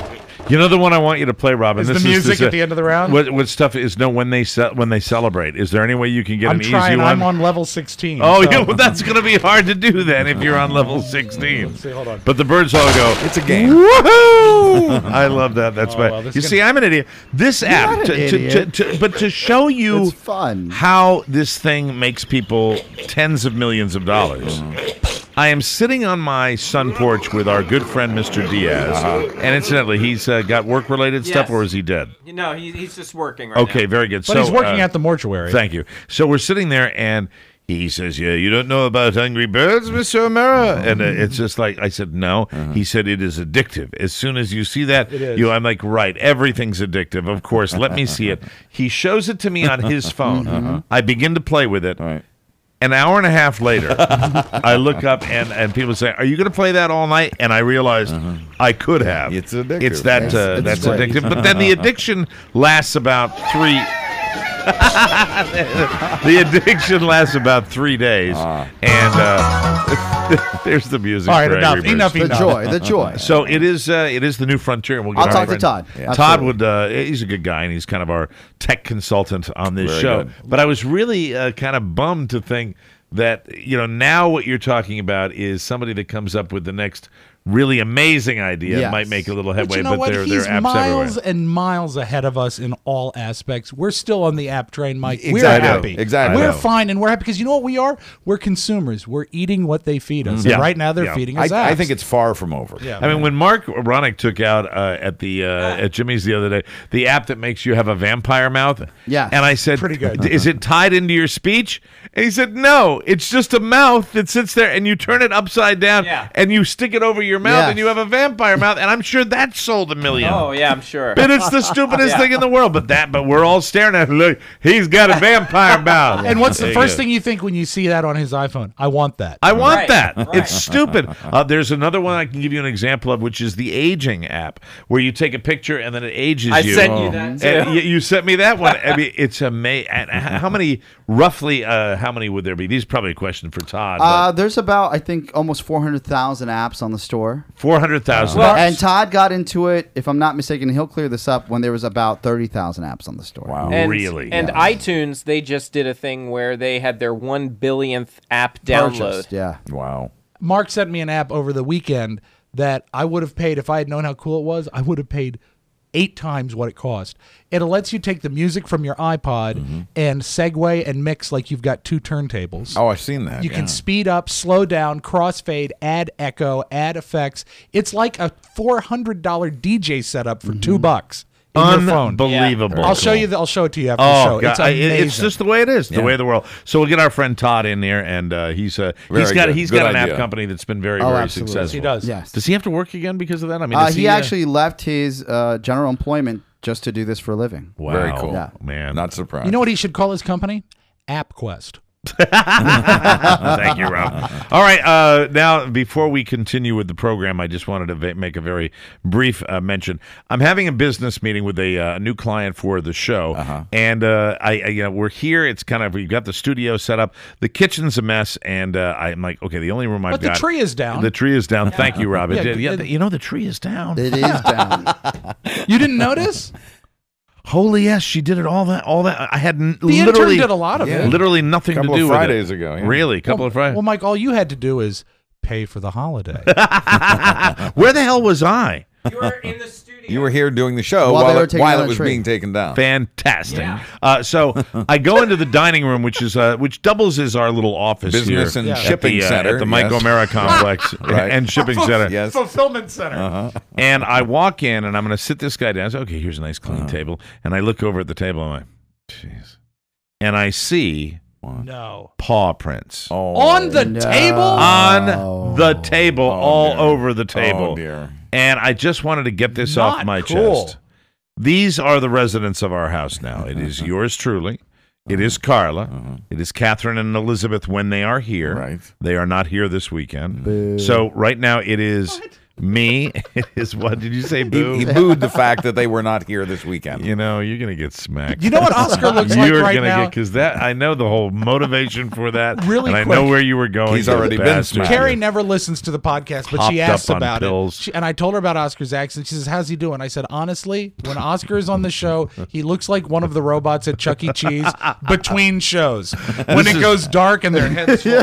You know the one I want you to play, Robin. Is the music at the end of the round? What stuff is when they celebrate? Is there any way you can get I'm an trying. easy one? I'm on level 16. Oh, so. yeah, well, that's going to be hard to do then if you're on level 16. Let's see, hold on. But the birds all go, it's a game. Woohoo! I love that. That's Oh, my. well, You see, I'm an idiot. This app, but to show you It's fun. how this thing makes people tens of millions of dollars. I am sitting on my sun porch with our good friend Mr. Diaz, and incidentally, he's got work-related stuff, or is he dead? No, he's just working right now. Okay, very good. But he's working at the mortuary. Thank you. So we're sitting there, and he says, "Yeah, you don't know about Angry Birds, Mr. O'Mara?" And it's just like I said, "No." He said, "It is addictive. As soon as you see that, It is. I'm like, right, everything's addictive. Of course, let me see it." He shows it to me on his phone. I begin to play with it. Right. An hour and a half later, I look up and people say, "Are you going to play that all night?" And I realized I could have. It's addictive. It's that It's that's great. addictive. But then the addiction lasts about 3. The addiction lasts about 3 days, and there's the music. All right, for Angry enough. Birds. The joy. So it is the new frontier. We'll get I'll our talk to friend- Todd. Yeah. Absolutely. Todd would. He's a good guy, and he's kind of our tech consultant on this Very show. good. But I was really kind of bummed to think that now what you're talking about is somebody that comes up with the next really amazing idea. Yes. Might make a little headway, But you know what? they're He's apps miles everywhere. and miles ahead of us in all aspects. We're still on the app train, Mike. We're Exactly. happy. Exactly. We're I know. fine, and we're happy because you know what we are? We're consumers. We're eating what they feed us. Yeah. And right now, they're Yeah. feeding us I apps. think it's far from over. Yeah. I mean, when Mark Ronick took out at the at Jimmy's the other day, the app that makes you have a vampire mouth. Yeah. And I said, Pretty good. Is it tied into your speech? And he said, no, it's just a mouth that sits there, and you turn it upside down, and you stick it over your mouth, Yes. and you have a vampire mouth. And I'm sure that sold 1 million. Oh yeah, I'm sure. But it's the stupidest thing in the world. But we're all staring at him. Look, he's got a vampire mouth. And what's the There you first go. thing you think when you see that on his iPhone? I want that. I want Right, that. right. It's stupid. There's another one I can give you an example of, which is the aging app, where you take a picture and then it ages I you. sent you that too. And you sent me that one. I mean, it's amazing. How many, roughly, how many would there be? These are probably a question for Todd. but There's about, I think, almost 400,000 apps on the store. 400,000. And Todd got into it, if I'm not mistaken, he'll clear this up, when there was about 30,000 apps on the store. Wow. And, Really? And iTunes, they just did a thing where they had their 1 billionth app download. Purchased, yeah. Wow. Mark sent me an app over the weekend that I would have paid, if I had known how cool it was, I would have paid 8 times what it cost. It lets you take the music from your iPod and segue and mix like you've got 2 turntables. Oh, I've seen that. You can speed up, slow down, crossfade, add echo, add effects. It's like a $400 DJ setup for $2 in your phone. Unbelievable. I'll show you. I'll show it to you after the show. God, It's amazing. it's just the way it is, the way of the world. So we'll get our friend Todd in there, and he's got good. he's Good got an app idea. company that's been very Absolutely. successful. He does. Yes. Does he have to work again because of that? I mean, does He actually left his general employment just to do this for a living. wow, Very cool. Yeah. man. Not surprised. You know what he should call his company? AppQuest. Thank you, Rob. All right, now before we continue with the program, I just wanted to make a very brief mention. I'm having a business meeting with a new client for the show, and we're here. It's kind of, we've got the studio set up. The kitchen's a mess, and I'm like, okay, the only room I've But got. the tree is down. The tree is down. Thank you, Rob. Yeah, The tree is down. It is down. You didn't notice? Holy yes, she did it all that. I had The literally intern did a lot of it. literally nothing Couple to do of with Fridays it. ago, yeah. Really, couple of Fridays. Well, Mike, all you had to do is pay for the holiday. Where the hell was I? You were in the studio. You were here doing the show While they while were it, taking while down it a was tree. being taken down. Fantastic. Yeah. So I go into the dining room, which is which doubles as our little office Business here and at shipping the, center, at the Mike yes. O'Mara complex Right. and shipping center. Yes. Fulfillment center. And I walk in, and I'm going to sit this guy down. I say, okay, here's a nice clean table. And I look over at the table, and I'm like, jeez. And I see No. paw prints On the table? on the table, all dear. over the table. Oh, dear. And I just wanted to get this Not off my cool. chest. These are the residents of our house now. It is yours truly. It is Carla. It is Catherine and Elizabeth when they are here. Right. They are not here this weekend. So right now it is Me is what did you say? Boo. He booed the fact that they were not here this weekend. You know, you're gonna get smacked. You know what Oscar looks like you're right gonna now? because that I know the whole motivation for that. Really and quick. I know where you were going. He's already been smacked. Carrie never listens to the podcast, but she Hopped asks up on about pills. it. And I told her about Oscar's accent. She says, "How's he doing?" I said, "Honestly, when Oscar is on the show, he looks like one of the robots at Chuck E. Cheese between shows. When it goes dark and their heads fall."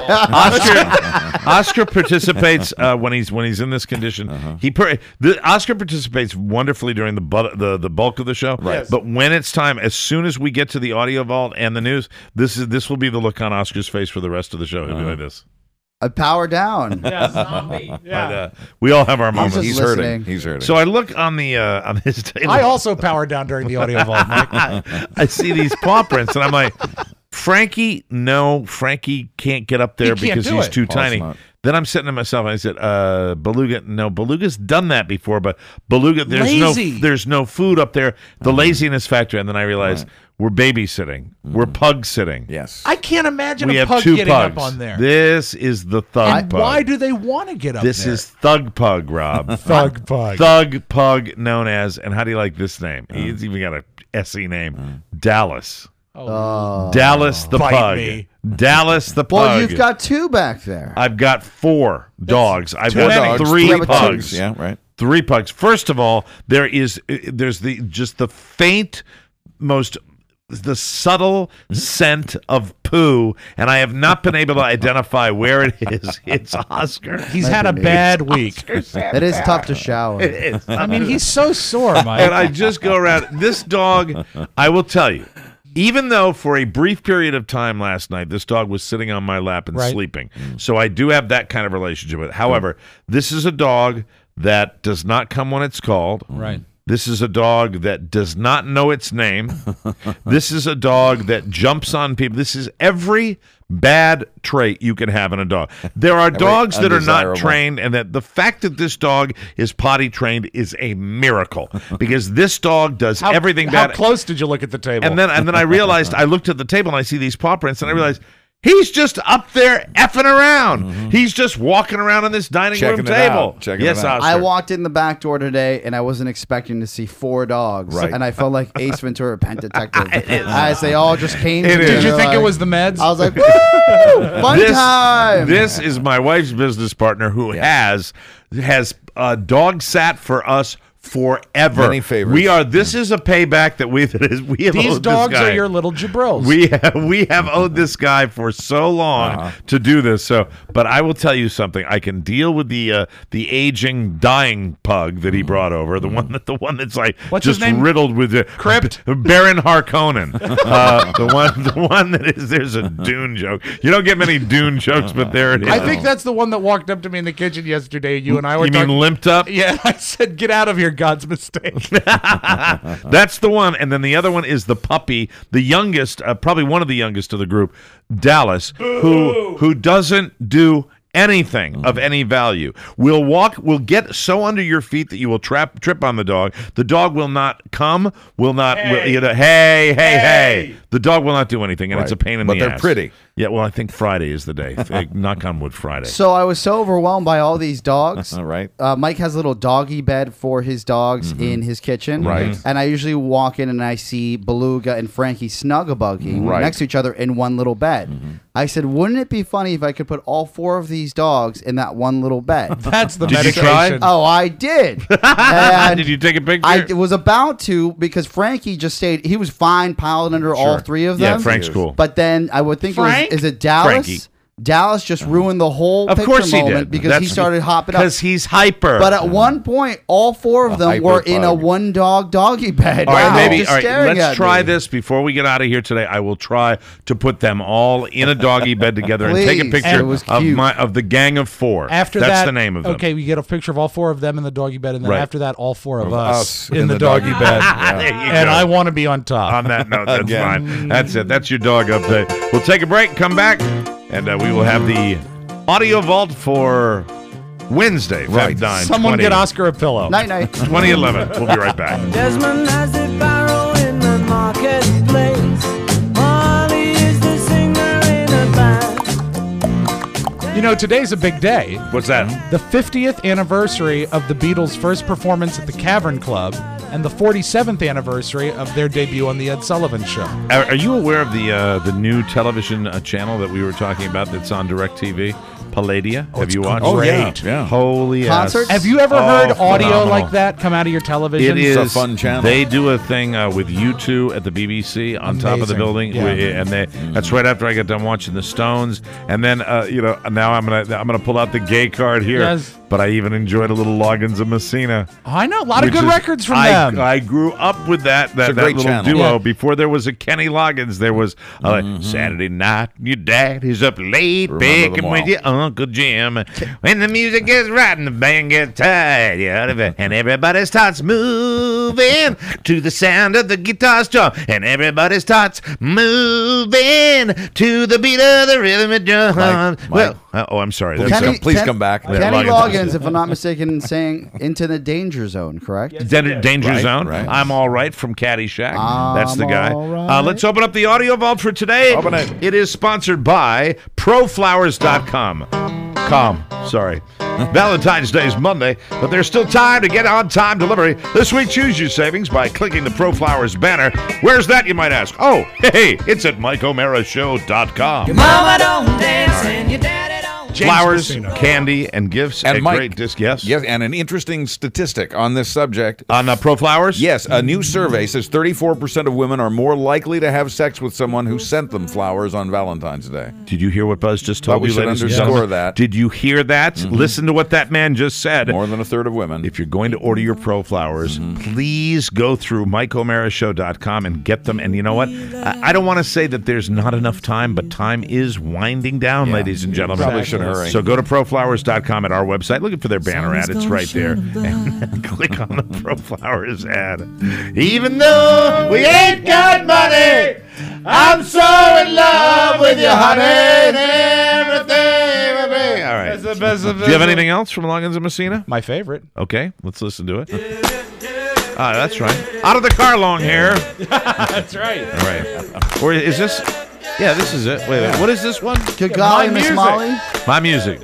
Oscar participates when he's in this condition. Oscar participates wonderfully during the bulk of the show. Right. Yes. But when it's time, as soon as we get to the audio vault and the news, this will be the look on Oscar's face for the rest of the show. He'll be like this. A power down. Yeah, zombie. Yeah. But, we all have our moments. He's hurting. He's hurting. So I look on the on his table. I also powered down during the audio vault, Mike. I see these paw prints, and I'm like, Frankie can't get up there He can't because do he's it. too Of course tiny. not. Then I'm sitting to myself, and I said, Beluga, no, Beluga's done that before, but Beluga, Lazy. there's no food up there. The laziness factor, and then I realized we're babysitting. We're pug sitting. Yes. I can't imagine We a have pug two getting pugs. up on there. This is the thug And pug. why do they want to get up This there? is Thug Pug, Rob. Thug Pug. Thug Pug, known as, and how do you like this name? He's even got a SE name. Dallas. Dallas the Bite pug. me. Dallas the pug. Well, you've got two back there. I've got 4 dogs. I've Two got dogs, 3 three pugs. pugs. Yeah, right. 3 pugs. First of all, there's the faint, the subtle scent of poo, and I have not been able to identify where it is. It's Oscar. He's had a bad week. It is tough to shower. It is. I mean, he's so sore, Mike. And I just go around. This dog, I will tell you, even though for a brief period of time last night, this dog was sitting on my lap and Right. sleeping. So I do have that kind of relationship with it. However, this is a dog that does not come when it's called. Right. This is a dog that does not know its name. This is a dog that jumps on people. This is every bad trait you can have in a dog. There are dogs that are not undesirable. trained, and that the fact that this dog is potty trained is a miracle because this dog does everything How bad. close did you look at the table? And then I realized, I looked at the table and I see these paw prints, and I realized he's just up there effing around. He's just walking around on this dining room Checking it table. out. Checking Yes, it out. Oscar. I walked in the back door today, and I wasn't expecting to see 4 dogs. Right. And I felt like Ace Ventura, Pet Detective. As they all just came. It is. did you together, think it like- was the meds? I was like, woo! Fun time! This is my wife's business partner who has dog sat for us forever. Many favors. This is a payback that we have These owed dogs this guy. are your little Jabrils. We have owed this guy for so long to do this. So, but I will tell you something. I can deal with the aging, dying pug that he brought over. The one that's like What's just his name? riddled with Crypt? Baron Harkonnen. The one that is. There's a Dune joke. You don't get many Dune jokes, but there it is. I think that's the one that walked up to me in the kitchen yesterday. You and I were You mean talking. limped up? Yeah, I said, "Get out of here, God's mistake." That's the one. And then the other one is the puppy, the youngest, probably one of the youngest of the group, Dallas, who doesn't do anything of any value. Will get so under your feet that you will trip on the dog. The dog will not come, hey. The dog will not do anything, and it's a pain in the ass. But they're pretty. Yeah, well, I think Friday is the day. Knock on wood, Friday. So I was so overwhelmed by all these dogs. All right. Mike has a little doggy bed for his dogs in his kitchen. Right. And I usually walk in and I see Beluga and Frankie snuggle-bugging Right. next to each other in one little bed. I said, wouldn't it be funny if I could put all 4 of these dogs in that one little bed? That's the Did you medication. try? Oh, I did. And Did you take a picture? I was about to because Frankie just stayed. He was fine piling under all 3 of them. Yeah, Frank's cool. But then I would think Frank? is it Dallas? Frankie. Dallas just ruined the whole Of picture course he moment did. because he started hopping up. Because he's hyper. But at one point, all 4 of them hyper were in a pug. one-dog doggy bed. All right, And maybe. just All right, staring let's at try me. this before we get out of here today. I will try to put them all in a doggy bed together and take a Please. picture It was of cute. the gang of 4. After That's that, the name of them. Okay, we get a picture of all 4 of them in the doggy bed, and then Right. after that, all 4 of us us in the doggy bed. There you And go. I want to be on top. On that note, that's Again. fine. That's it. That's your dog update. We'll take a break, come back, and we will have the audio vault for Wednesday, Right. Feb 9, Someone 20, get Oscar a pillow. Night-night. 2011. We'll be right back. Desmond has the barrel in the marketplace. Molly is the singer in a band. You know, today's a big day. What's that? The 50th anniversary of the Beatles' first performance at the Cavern Club and the 47th anniversary of their debut on The Ed Sullivan Show. Are you aware of the new television channel that we were talking about that's on DirecTV? Palladia? Have you watched? Oh, yeah. Holy Concerts? Have you ever heard audio phenomenal. like that come out of your television? It is a fun channel. They do a thing with U2 at the BBC on top of the Amazing. building, Yeah. and that's right after I get done watching the Stones. And then now I'm gonna pull out the gay card here. Yes. But I even enjoyed a little Loggins of Messina. Oh, I know. A lot of which good is- records from them. I grew up with that a great little channel. duo. Yeah. Before there was a Kenny Loggins, there was Saturday night, your dad is up late, Remember them picking all. with your Uncle Jim. When the music gets right and the band gets tired, and everybody starts moving to the sound of the guitar strum, and everybody starts moving to the beat of the rhythm and drum. Mike. I'm sorry. Please come back. Kenny Loggins, if I'm not mistaken, saying Into the Danger Zone, correct? Danger Right, Zone. right. I'm all right from Caddyshack. That's the I'm guy. all right. Let's open up the audio vault for today. Open it. It is sponsored by ProFlowers.com. Sorry. Valentine's Day is Monday, but there's still time to get on-time delivery. This week, choose your savings by clicking the ProFlowers banner. Where's that, you might ask? Oh, hey, it's at MikeO'MaraShow.com. Mama don't dance and your daddy don't. James Flowers, Messina. candy, and gifts And at Mike, great disc. Yes. Yes, and an interesting statistic on this subject. On ProFlowers? Yes, a new survey says 34% of women are more likely to have sex with someone who sent them flowers on Valentine's Day. Did you hear what Buzz just told Thought we you, should ladies and underscore gentlemen? that. Did you hear that? Listen to what that man just said. More than a third of women. If you're going to order your ProFlowers, please go through MikeO'MaraShow.com and get them. And you know what? I don't want to say that there's not enough time, but time is winding down, ladies and gentlemen. Probably should hurry. So go to ProFlowers.com at our website. Looking for their banner ad. It's right there. And click on the ProFlowers ad. Even though we ain't got money, I'm so in love with you, honey. And everything will be. All right. That's the best of Do you have anything else from Loggins and Messina? My favorite. Okay, let's listen to it. That's right. Out of the car, long hair. That's right. All right. Or is this? Yeah, this is it. Wait. What is this one? Good golly, Miss Molly. My music.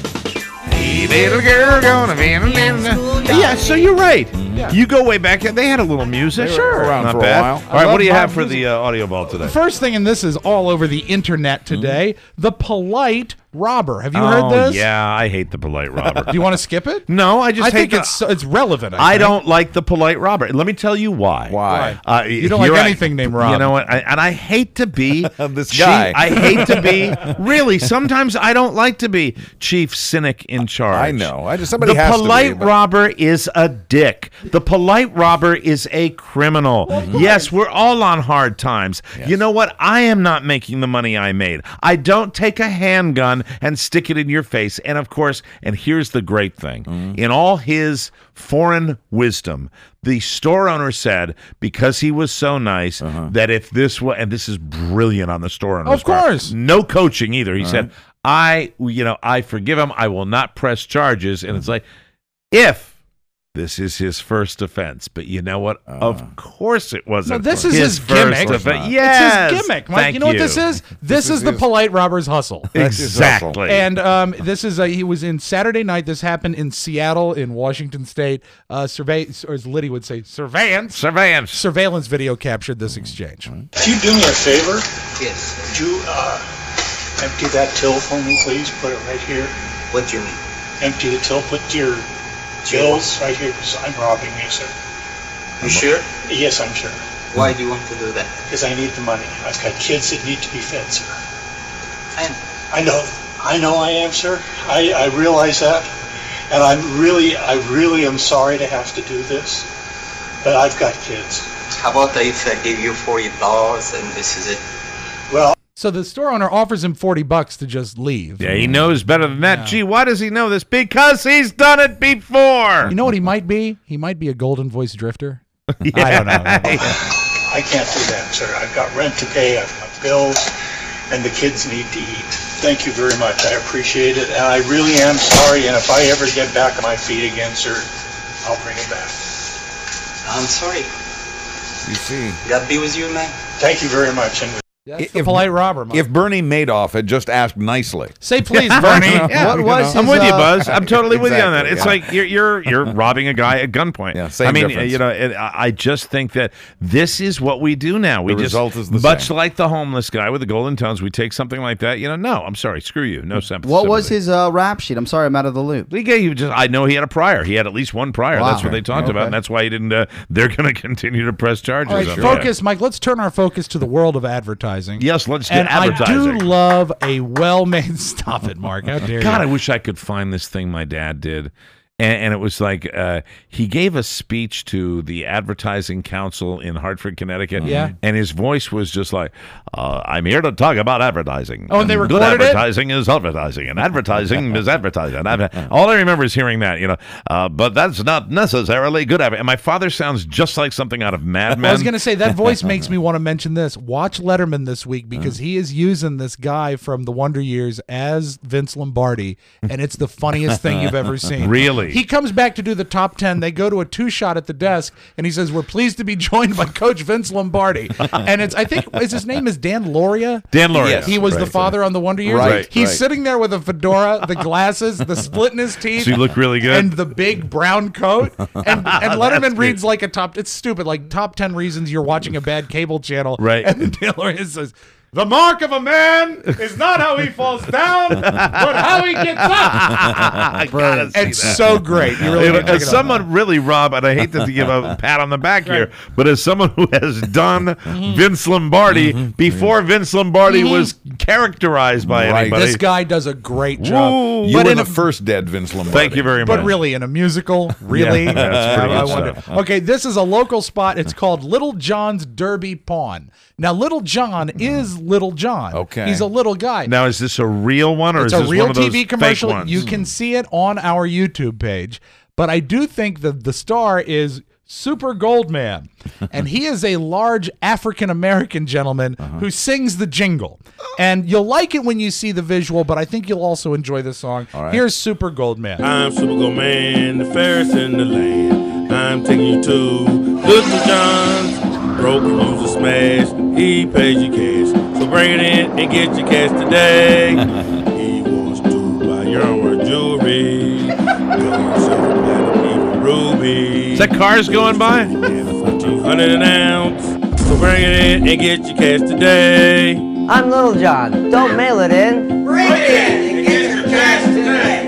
Hey, little girl, gonna be in Yeah, so you're right. Yeah. You go way back. They had a little music. They were around Not for a bad. while. All right, what love do you have pop for music. the audio vault today? The first thing, and this is all over the internet today, the polite robber. Have you heard this? Yeah, I hate the polite robber. Do you want to skip it? No, I just I hate think it's relevant. I think. don't like the polite robber. Let me tell you why. Why? You don't like anything named Rob. You know what? I hate to be This guy. I hate to be. Really, sometimes I don't like to be chief cynic in charge. I know. Somebody the has to be, polite but- robber is a dick. The polite robber is a criminal. Yes, we're all on hard times. Yes. You know what? I am not making the money I made. I don't take a handgun and stick it in your face. And of course, and here's the great thing. In all his foreign wisdom, the store owner said, because he was so nice, that if this was, and this is brilliant on the store owner's Of course. part, no coaching either. He said, I forgive him. I will not press charges. And it's like, if this is his first offense, but you know what? Of course it wasn't. No, this is his first gimmick. offense. Yes, It's his gimmick, Mike. Thank You know what this is? This is the his- polite robber's hustle. Exactly. And this is he was in Saturday night. This happened in Seattle, in Washington State. Or as Liddy would say, surveillance video captured this exchange. If you do me a favor, Yes. would you empty that till for me, please? Put it right here. What do you mean? Empty the till. Put your bills right here, because I'm robbing you, sir. You sure? Yes, I'm sure. Why do you want to do that? Because I need the money. I've got kids that need to be fed, sir. I I know I am, sir. I realize that. And I really am sorry to have to do this. But I've got kids. How about if I give you $40 and this is it? Well, So the store owner offers him $40 to just leave. Yeah, he knows better than that. Gee, why does he know this? Because he's done it before. You know what he might be? He might be a golden voice drifter. Yeah. I don't know. I can't do that, sir. I've got rent to pay, I've got bills, and the kids need to eat. Thank you very much. I appreciate it, and I really am sorry, and if I ever get back on my feet again, sir, I'll bring it back. I'm sorry. You see. God be with you, man. Thank you very much. And That's the polite robber, Mike. If Bernie Madoff had just asked nicely, say please, Bernie. Yeah, I'm with you, Buzz. I'm totally with you on that. It's like you're robbing a guy at gunpoint. Yeah, same I mean, difference. I just think that this is what we do now. We The just, result is the much same. like the homeless guy with the golden tones, we take something like that. No, I'm sorry, screw you, no sympathy. What was his rap sheet? I'm sorry, I'm out of the loop. I know he had a prior. He had at least one prior. Wow. That's what they talked about, and that's why he didn't. They're going to continue to press charges. All right, on him. focus, Mike. Let's turn our focus to the world of advertising. Yes, let's do and advertising. I do love a well-made. Stop it, Mark. How dare you? God, I wish I could find this thing my dad did. And it was like he gave a speech to the Advertising Council in Hartford, Connecticut. Yeah. And his voice was just like, I'm here to talk about advertising. Oh, and they good recorded it? advertising is advertising, and advertising is advertising. And all I remember is hearing that, but that's not necessarily good advertising. And my father sounds just like something out of Mad Men. I was going to say, that voice makes me want to mention this. Watch Letterman this week because he is using this guy from the Wonder Years as Vince Lombardi, and it's the funniest thing you've ever seen. Really? He comes back to do the top 10. They go to a 2-shot at the desk, and he says, "We're pleased to be joined by Coach Vince Lombardi." And I think his name is Dan Lauria. Dan Lauria. Yes. He was the father on the Wonder Years. Right, He's right. sitting there with a fedora, the glasses, the split in his teeth. So you look really good. And the big brown coat. And Letterman reads like it's stupid, like top 10 reasons you're watching a bad cable channel. Right. And then Dan Lauria says, "The mark of a man is not how he falls down, but how he gets up." I gotta see It's that. so great. You really gotta check As it out. someone really, Rob, and I hate to give a pat on the back here, but as someone who has done Vince Lombardi before Vince Lombardi was characterized by Right. anybody. This guy does a great job. you But were in the a- first dead Vince Lombardi. Thank you very much. But really, in a musical, really? Yeah, that's pretty I good wonder. stuff. Okay, this is a local spot. It's called Little John's Derby Pawn. Now, Little John is Little John. Okay. He's a little guy. Now, is this a real one, or It's is a this real one of those TV commercial. fake ones? You can see it on our YouTube page. But I do think the star is Super Goldman, and he is a large African American gentleman who sings the jingle. And you'll like it when you see the visual, but I think you'll also enjoy the song. right. Here's Super Goldman. I'm Super Goldman, the fairest in the land. I'm taking you to Little John's. Broken user smash, he pays you cash. So bring it in and get your cash today. He wants to buy your armor jewelry. Gold, silver, platinum, even ruby. Is that cars going by? $1,400 an ounce. So bring it in and get your cash today. I'm Little John. Don't mail it in. Bring it in and get your cash today.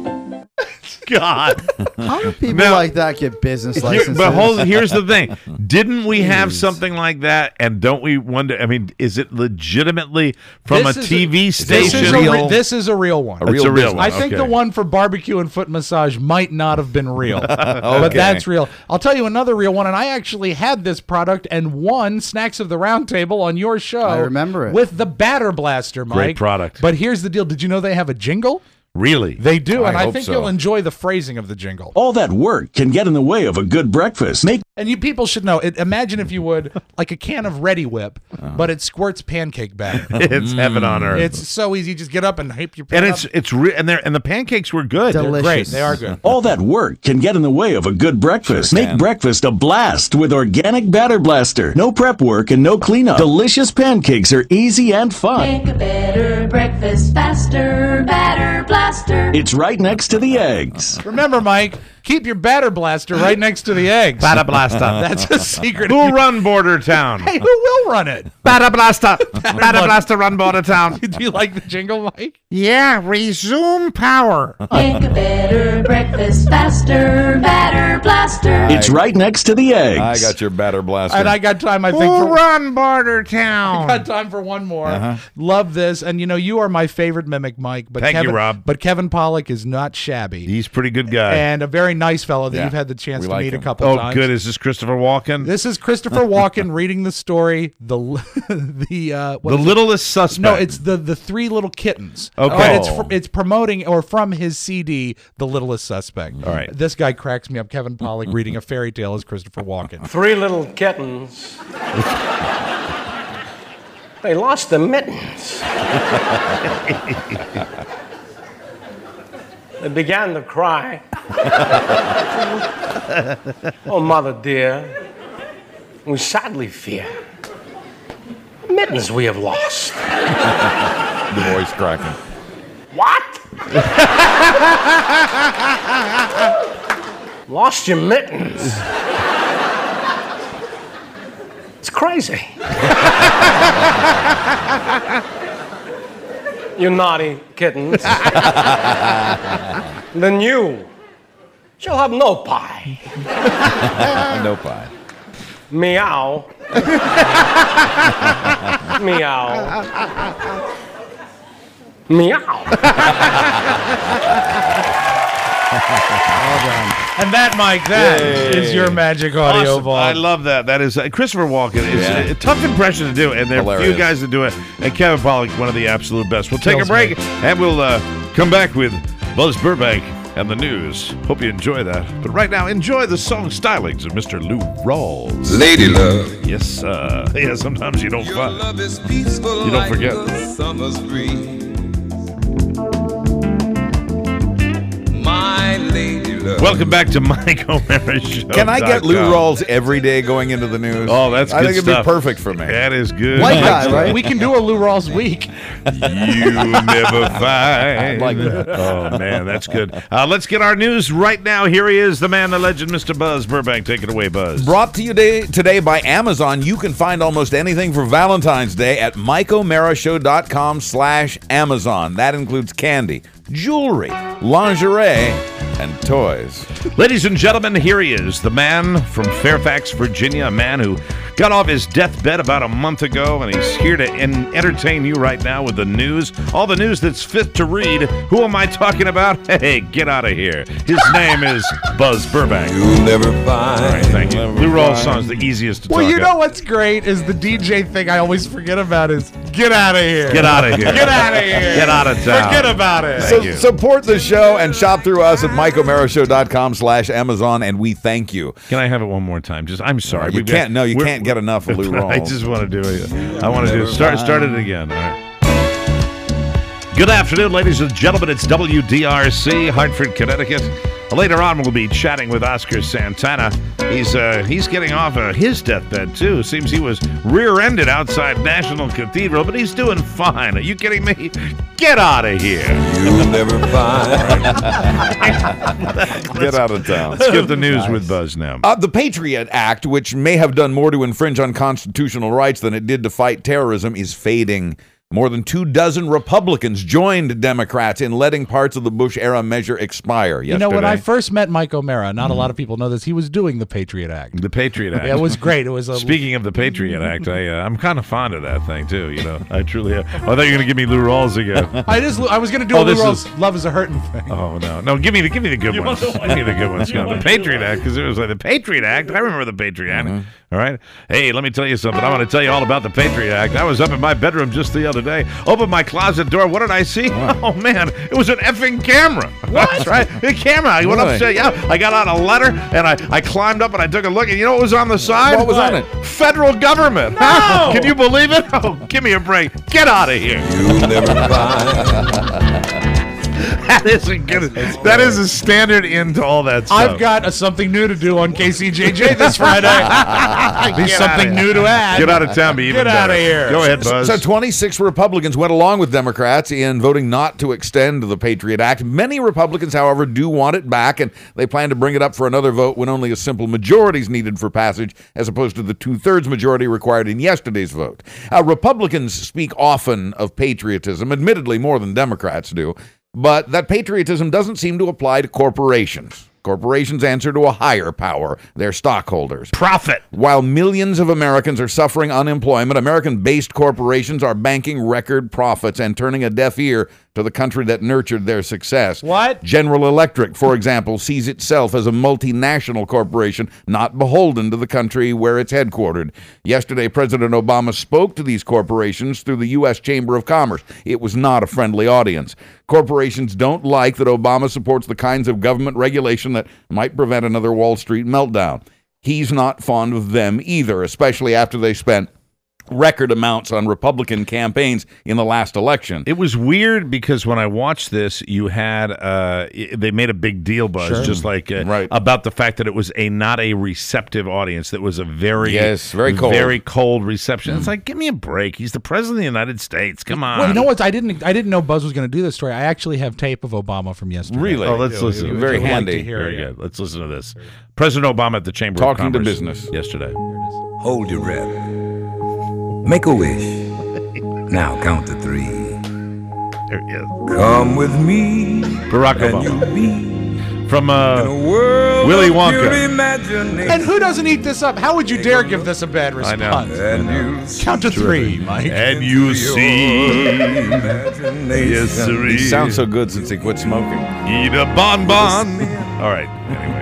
God. How do people Now- like that get business licenses? But here's the thing. Didn't we have something like that? And don't we wonder, I mean, is it legitimately from This a is TV station? This is a real one. It's a real one. I think okay. the one for barbecue and foot massage might not have been real, but that's real. I'll tell you another real one, and I actually had this product and won Snacks of the Round Table on your show. I remember it. With the Batter Blaster, Mike. Great product. But here's the deal. Did you know they have a jingle? Really? They do, and I hope think so. you'll enjoy the phrasing of the jingle. All that work can get in the way of a good breakfast. And you people should know. Imagine if you would, like a can of Ready Whip, but it squirts pancake batter. It's heaven on earth. It's so easy. Just get up and hype your and pan it's and the pancakes were good. They're Delicious. great. They are good. All that work can get in the way of a good breakfast. Make breakfast a blast with Organic Batter Blaster. No prep work and no cleanup. Delicious pancakes are easy and fun. Make a better breakfast faster, Batter Blaster. It's right next to the eggs. Remember, Mike, keep your Batter Blaster right next to the eggs. Batter Blaster. That's a secret. Who'll run Border Town? Hey, who will run it? Batter Blaster. Batter Blaster run Border Town. Do you like the jingle, Mike? Yeah, resume power. Make a better breakfast faster, Batter Blaster. It's right next to the eggs. I got your Batter Blaster. And I got time, I think, Who'll for run Border I Town? got time for one more. Love this, and you are my favorite mimic, Mike. But Thank you, Kevin, Rob. But Kevin Pollak is not shabby. He's a pretty good guy. And a very nice fellow that Yeah, you've had the chance we to like meet him. a couple Oh, times. good. Is this Christopher Walken? This is Christopher Walken reading the story. The what The is it? Littlest Suspect. No, it's the Three Little Kittens. Okay. But it's promoting or from his CD, The Littlest Suspect. All right. This guy cracks me up. Kevin Pollak reading a fairy tale as Christopher Walken. Three little kittens. They lost their mittens. They began to cry. Oh, mother dear, we sadly fear mittens we have lost. The voice cracking. What? Lost your mittens. It's crazy. You naughty kittens. Then you shall have no pie. No pie. Meow. Meow. Meow. And that, Mike, that is your magic audio Awesome. vault. I love that. That is Christopher Walken. It's a tough impression to do, and there are a few guys that do it. And Kevin Pollak, one of the absolute best. We'll take a break, and we'll come back with Buzz Burbank and the news. Hope you enjoy that. But right now, enjoy the song stylings of Mr. Lou Rawls. Lady love. Yes, sir. Yeah, sometimes you don't find. Love is peaceful. You don't forget. Like the summer's breeze. My lady love. Welcome back to Mike O'Mara Show. Can I get Lou Rawls every day going into the news? Oh, that's good I think it'd stuff. be perfect for me. That is good. White guy, right? We can do a Lou Rawls week. You never find. I like that. Oh, man, that's good. Let's get our news right now. Here he is, the man, the legend, Mr. Buzz Burbank. Take it away, Buzz. Brought to you today by Amazon. You can find almost anything for Valentine's Day at MikeO'MaraShow.com/Amazon. That includes candy, jewelry, lingerie, and toys. Ladies and gentlemen, here he is, the man from Fairfax, Virginia, a man who got off his deathbed about a month ago, and he's here to entertain you right now with the news, all the news that's fit to read. Who am I talking about? Hey, get out of here. His name is Buzz Burbank. You'll never find. All right, thank you. Lou Rawls song's the easiest to talk Well, you know about. what's great is the DJ thing I always forget about is get out of here. Get out of here. Get out of here. Get out of town. Forget about it. Thank you. Support the show and shop through us at MikeO'MaraShow.com/Amazon, and we thank you. Can I have it one more time? I'm sorry. You can't get enough of Lou Rawls. I just want to do it. I want to do it. Start it again. All right. Good afternoon, ladies and gentlemen. It's WDRC, Hartford, Connecticut. Later on, we'll be chatting with Oscar Santana. He's getting off his deathbed, too. Seems he was rear-ended outside National Cathedral, but he's doing fine. Are you kidding me? Get out of here. You'll never find. Get out of town. Let's get the news with Buzz now. The Patriot Act, which may have done more to infringe on constitutional rights than it did to fight terrorism, is fading. More than 24 Republicans joined Democrats in letting parts of the Bush-era measure expire yesterday. You know, when I first met Mike O'Mara, not a lot of people know this, he was doing the Patriot Act. The Patriot Act. Yeah, it was great. It was Speaking of the Patriot Act, I'm kind of fond of that thing, too. You know, I truly am. I thought you were going to give me Lou Rawls again. I was going to do a Lou Rawls Love is a Hurtin' thing. Oh, no. Give me the good ones. Give me the good ones. The Patriot Act, because it was like the Patriot Act. I remember the Patriot Act. All right. Hey, let me tell you something. I want to tell you all about the Patriot Act. I was up in my bedroom just the other day. Opened my closet door. What did I see? What? Oh, man. It was an effing camera. What? That's right. The camera. I went upstairs. Yeah. I got out a letter, and I climbed up, and I took a look, and you know what was on the side? What was on it? Federal government. No! Can you believe it? Oh, give me a break. Get out of here. You'll never find. That isn't good. That is a standard end to all that stuff. I've got something new to do on KCJJ this Friday. There's something new to add. Get out of town, be even Get out of better. here. Go ahead, Buzz. So 26 Republicans went along with Democrats in voting not to extend the Patriot Act. Many Republicans, however, do want it back, and they plan to bring it up for another vote when only a simple majority is needed for passage, as opposed to the 2/3 majority required in yesterday's vote. Republicans speak often of patriotism, admittedly more than Democrats do, but that patriotism doesn't seem to apply to corporations. Corporations answer to a higher power, their stockholders. Profit. While millions of Americans are suffering unemployment, American-based corporations are banking record profits and turning a deaf ear to the country that nurtured their success. What? General Electric, for example, sees itself as a multinational corporation, not beholden to the country where it's headquartered. Yesterday, President Obama spoke to these corporations through the U.S. Chamber of Commerce. It was not a friendly audience. Corporations don't like that Obama supports the kinds of government regulation that might prevent another Wall Street meltdown. He's not fond of them either, especially after they spent record amounts on Republican campaigns in the last election. It was weird because when I watched this, you had they made a big deal, Buzz, just like about the fact that it was not a receptive audience. That was a very cold reception. It's like, give me a break. He's the president of the United States. Come on. Well, you know what? I didn't know Buzz was going to do this story. I actually have tape of Obama from yesterday. Really? Oh, let's listen. Very handy. Like Very good. Let's listen to this. President Obama at the Chamber of Talking Commerce to business yesterday. Hold your breath. Make a wish. Now count to 3. There he is. Come with me. Barack Obama. From Willy Wonka. And who doesn't eat this up? How would you dare give this a bad response? I know. Count to 3, Mike. And you see. Yes, sir. He sounds so good since he quit smoking. Eat a bonbon. All right. Anyway.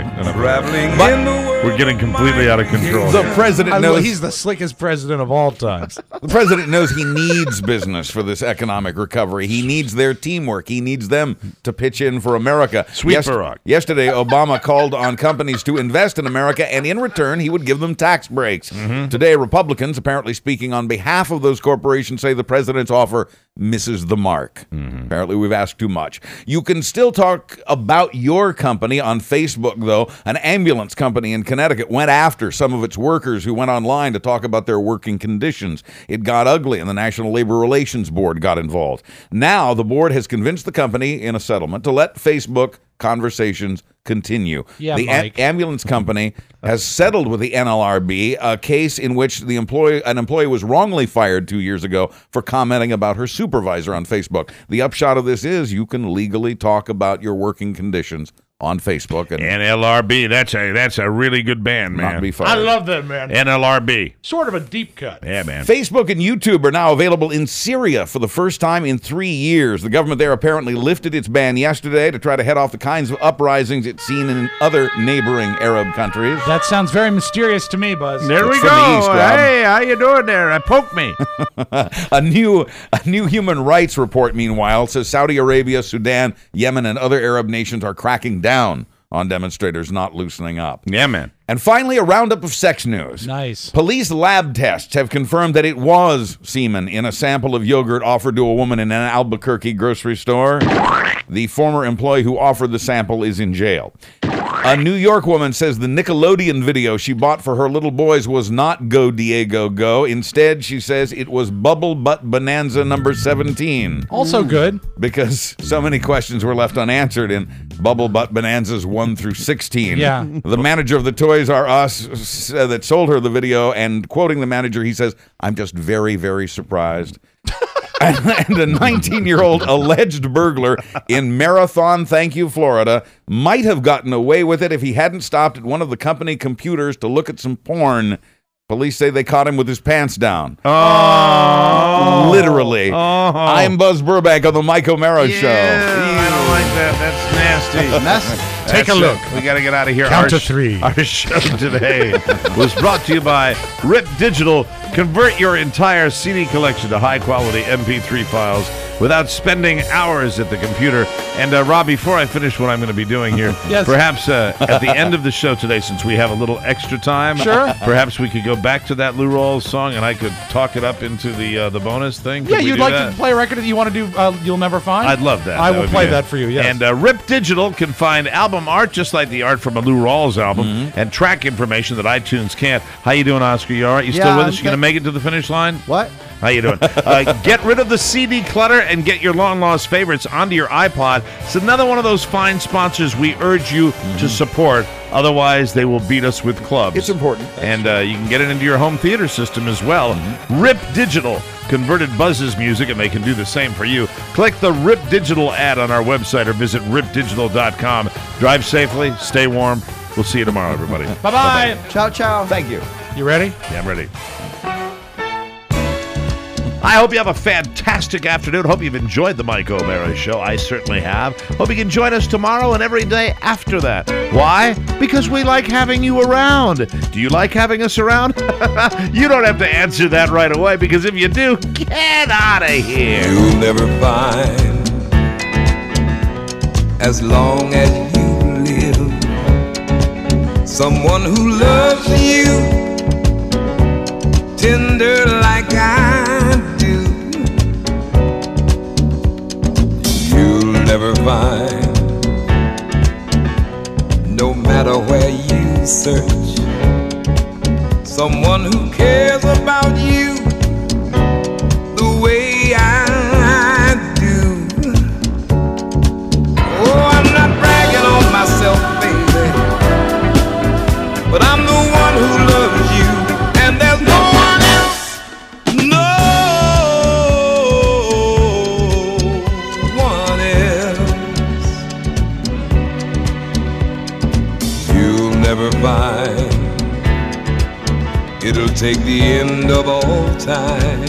We're getting completely out of control. The president knows he's the slickest president of all time. The president knows he needs business for this economic recovery. He needs their teamwork. He needs them to pitch in for America. Barack. Yesterday, Obama called on companies to invest in America, and in return, he would give them tax breaks. Today, Republicans, apparently speaking on behalf of those corporations, say the president's offer misses the mark. Apparently, we've asked too much. You can still talk about your company on Facebook, though. An ambulance company in Connecticut went after some of its workers who went online to talk about their working conditions. It got ugly, and the National Labor Relations Board got involved. Now, the board has convinced the company in a settlement to let Facebook conversations continue. Yeah, the ambulance company has settled with the NLRB, a case in which an employee was wrongly fired 2 years ago for commenting about her supervisor on Facebook. The upshot of this is you can legally talk about your working conditions on Facebook. And NLRB, that's a really good band, man. Not be fired. I love that, man. NLRB. Sort of a deep cut. Yeah, man. Facebook and YouTube are now available in Syria for the first time in 3 years. The government there apparently lifted its ban yesterday to try to head off the kinds of uprisings it's seen in other neighboring Arab countries. That sounds very mysterious to me, Buzz. There we go. The East, Rob. Hey, how you doing there? Poke me. A new human rights report, meanwhile, says Saudi Arabia, Sudan, Yemen, and other Arab nations are cracking down on demonstrators not loosening up. Yeah, man. And finally, a roundup of sex news. Nice. Police lab tests have confirmed that it was semen in a sample of yogurt offered to a woman in an Albuquerque grocery store. The former employee who offered the sample is in jail. A New York woman says the Nickelodeon video she bought for her little boys was not Go Diego Go. Instead, she says it was Bubble Butt Bonanza number 17. Also good. Because so many questions were left unanswered in Bubble Butt Bonanzas 1 through 16. Yeah. The manager of the Toys R Us that sold her the video, and quoting the manager, he says, "I'm just very, very surprised." And a 19-year-old alleged burglar in Marathon, Florida, might have gotten away with it if he hadn't stopped at one of the company computers to look at some porn. Police say they caught him with his pants down. Oh. Literally. Oh. I'm Buzz Burbank on the Mike O'Mara Show. I don't like that. That's nasty. Take a look. We got to get out of here. Count to 3. Our show today was brought to you by Rip Digital. Convert your entire CD collection to high-quality MP3 files without spending hours at the computer. And, Rob, before I finish what I'm going to be doing here, yes. Perhaps at the end of the show today, since we have a little extra time, sure. Perhaps we could go back to that Lou Rawls song and I could talk it up into the bonus thing. Yeah, you'd like to play a record that you want to do You'll Never Find? I'd love that. I will play that for you, yes. And Rip Digital can find album art just like the art from a Lou Rawls album and track information that iTunes can't. How you doing, Oscar? You all right? You still with us? You going to make it to the finish line? What? How you doing? Get rid of the CD clutter and get your long-lost favorites onto your iPod. It's another one of those fine sponsors we urge you to support. Otherwise, they will beat us with clubs. It's important. And you can get it into your home theater system as well. Rip Digital converted Buzz's music, and they can do the same for you. Click the Rip Digital ad on our website or visit ripdigital.com. Drive safely. Stay warm. We'll see you tomorrow, everybody. Bye-bye. Bye-bye. Ciao, ciao. Thank you. You ready? Yeah, I'm ready. I hope you have a fantastic afternoon. Hope you've enjoyed the Mike O'Mara Show. I certainly have. Hope you can join us tomorrow and every day after that. Why? Because we like having you around. Do you like having us around? You don't have to answer that right away, because if you do, get out of here. You'll never find, as long as you live, someone who loves you tender like I do. You'll never find, no matter where you search, someone who cares about you the way I do. Oh, I'm not bragging on myself, baby, but I'm the one who loves you, and there's no one else, no one else. You'll never find, it'll take the end of all time,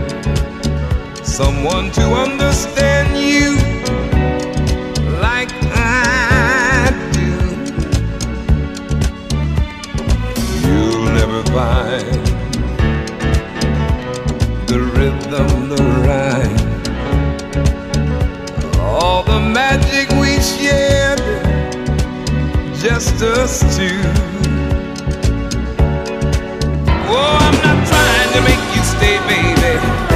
someone to understand you like I do. You'll never find the rhythm, the rhyme, all the magic we shared, just us two. Oh, I'm not trying to make you stay, baby.